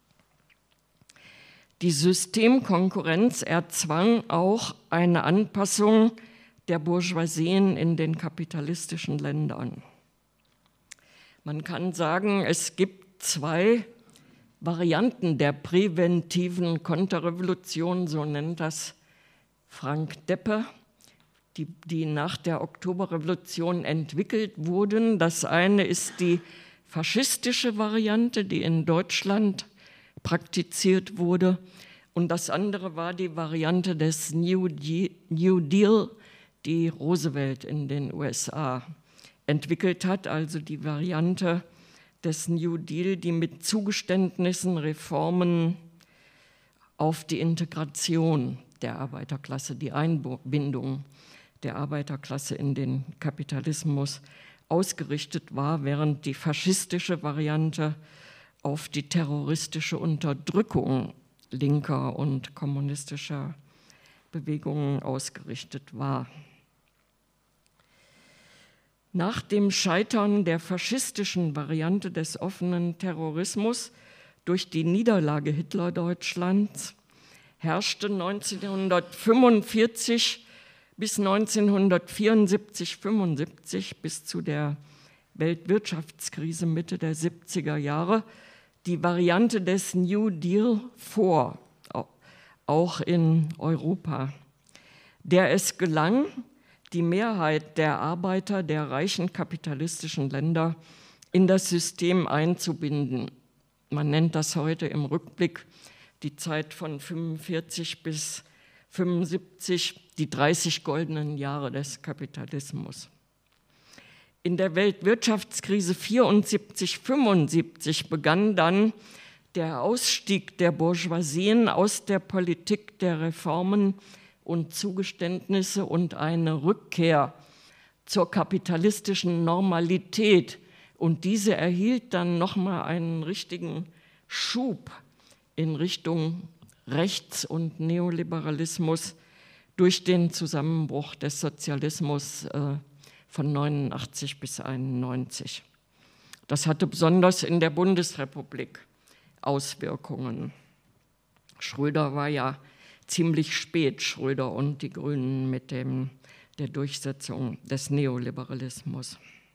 Die Systemkonkurrenz erzwang auch eine Anpassung der Bourgeoisien in den kapitalistischen Ländern. Man kann sagen, es gibt zwei Varianten der präventiven Konterrevolution, so nennt das Frank Deppe, die nach der Oktoberrevolution entwickelt wurden. Das eine ist die faschistische Variante, die in Deutschland praktiziert wurde, und das andere war die Variante des New Deal, die Roosevelt in den USA entwickelt hat, also die Variante des New Deal, die mit Zugeständnissen, Reformen auf die Integration der Arbeiterklasse, die Einbindung der Arbeiterklasse in den Kapitalismus ausgerichtet war, während die faschistische Variante auf die terroristische Unterdrückung linker und kommunistischer Bewegungen ausgerichtet war. Nach dem Scheitern der faschistischen Variante des offenen Terrorismus durch die Niederlage Hitlerdeutschlands herrschte 1945 bis 1974, bis zu der Weltwirtschaftskrise Mitte der 70er Jahre, die Variante des New Deal vor, auch in Europa, der es gelang, die Mehrheit der Arbeiter der reichen kapitalistischen Länder in das System einzubinden. Man nennt das heute im Rückblick die Zeit von 45 bis 75, die 30 goldenen Jahre des Kapitalismus. In der Weltwirtschaftskrise 74/75 begann dann der Ausstieg der Bourgeoisien aus der Politik der Reformen und Zugeständnisse und eine Rückkehr zur kapitalistischen Normalität. Und diese erhielt dann nochmal einen richtigen Schub in Richtung Rechts- und Neoliberalismus durch den Zusammenbruch des Sozialismus von 89 bis 91. Das hatte besonders in der Bundesrepublik Auswirkungen. Schröder war ja ziemlich spät, Schröder und die Grünen, mit der Durchsetzung des Neoliberalismus.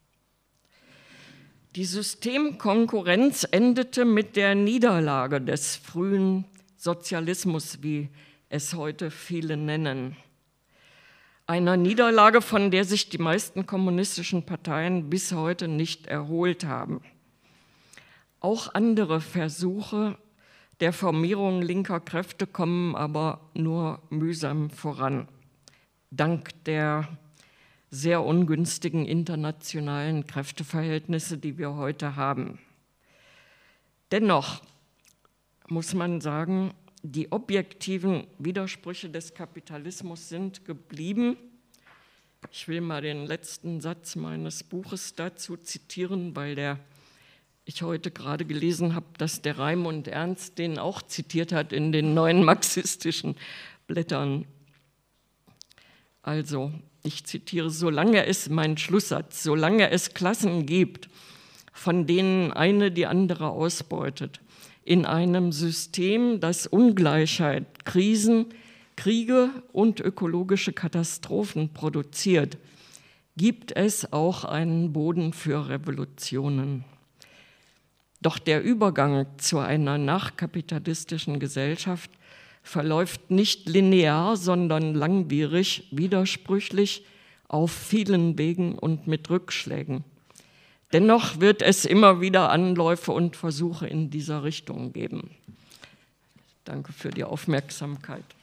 Die Systemkonkurrenz endete mit der Niederlage des frühen Sozialismus, wie es heute viele nennen. Einer Niederlage, von der sich die meisten kommunistischen Parteien bis heute nicht erholt haben. Auch andere Versuche der Formierung linker Kräfte kommen aber nur mühsam voran. Dank der sehr ungünstigen internationalen Kräfteverhältnisse, die wir heute haben. Dennoch muss man sagen, die objektiven Widersprüche des Kapitalismus sind geblieben. Ich will mal den letzten Satz meines Buches dazu zitieren, weil ich heute gerade gelesen habe, dass der Raimund Ernst den auch zitiert hat in den neuen marxistischen Blättern. Also, ich zitiere, mein Schlusssatz, solange es Klassen gibt, von denen eine die andere ausbeutet, in einem System, das Ungleichheit, Krisen, Kriege und ökologische Katastrophen produziert, gibt es auch einen Boden für Revolutionen. Doch der Übergang zu einer nachkapitalistischen Gesellschaft verläuft nicht linear, sondern langwierig, widersprüchlich, auf vielen Wegen und mit Rückschlägen. Dennoch wird es immer wieder Anläufe und Versuche in dieser Richtung geben. Danke für die Aufmerksamkeit.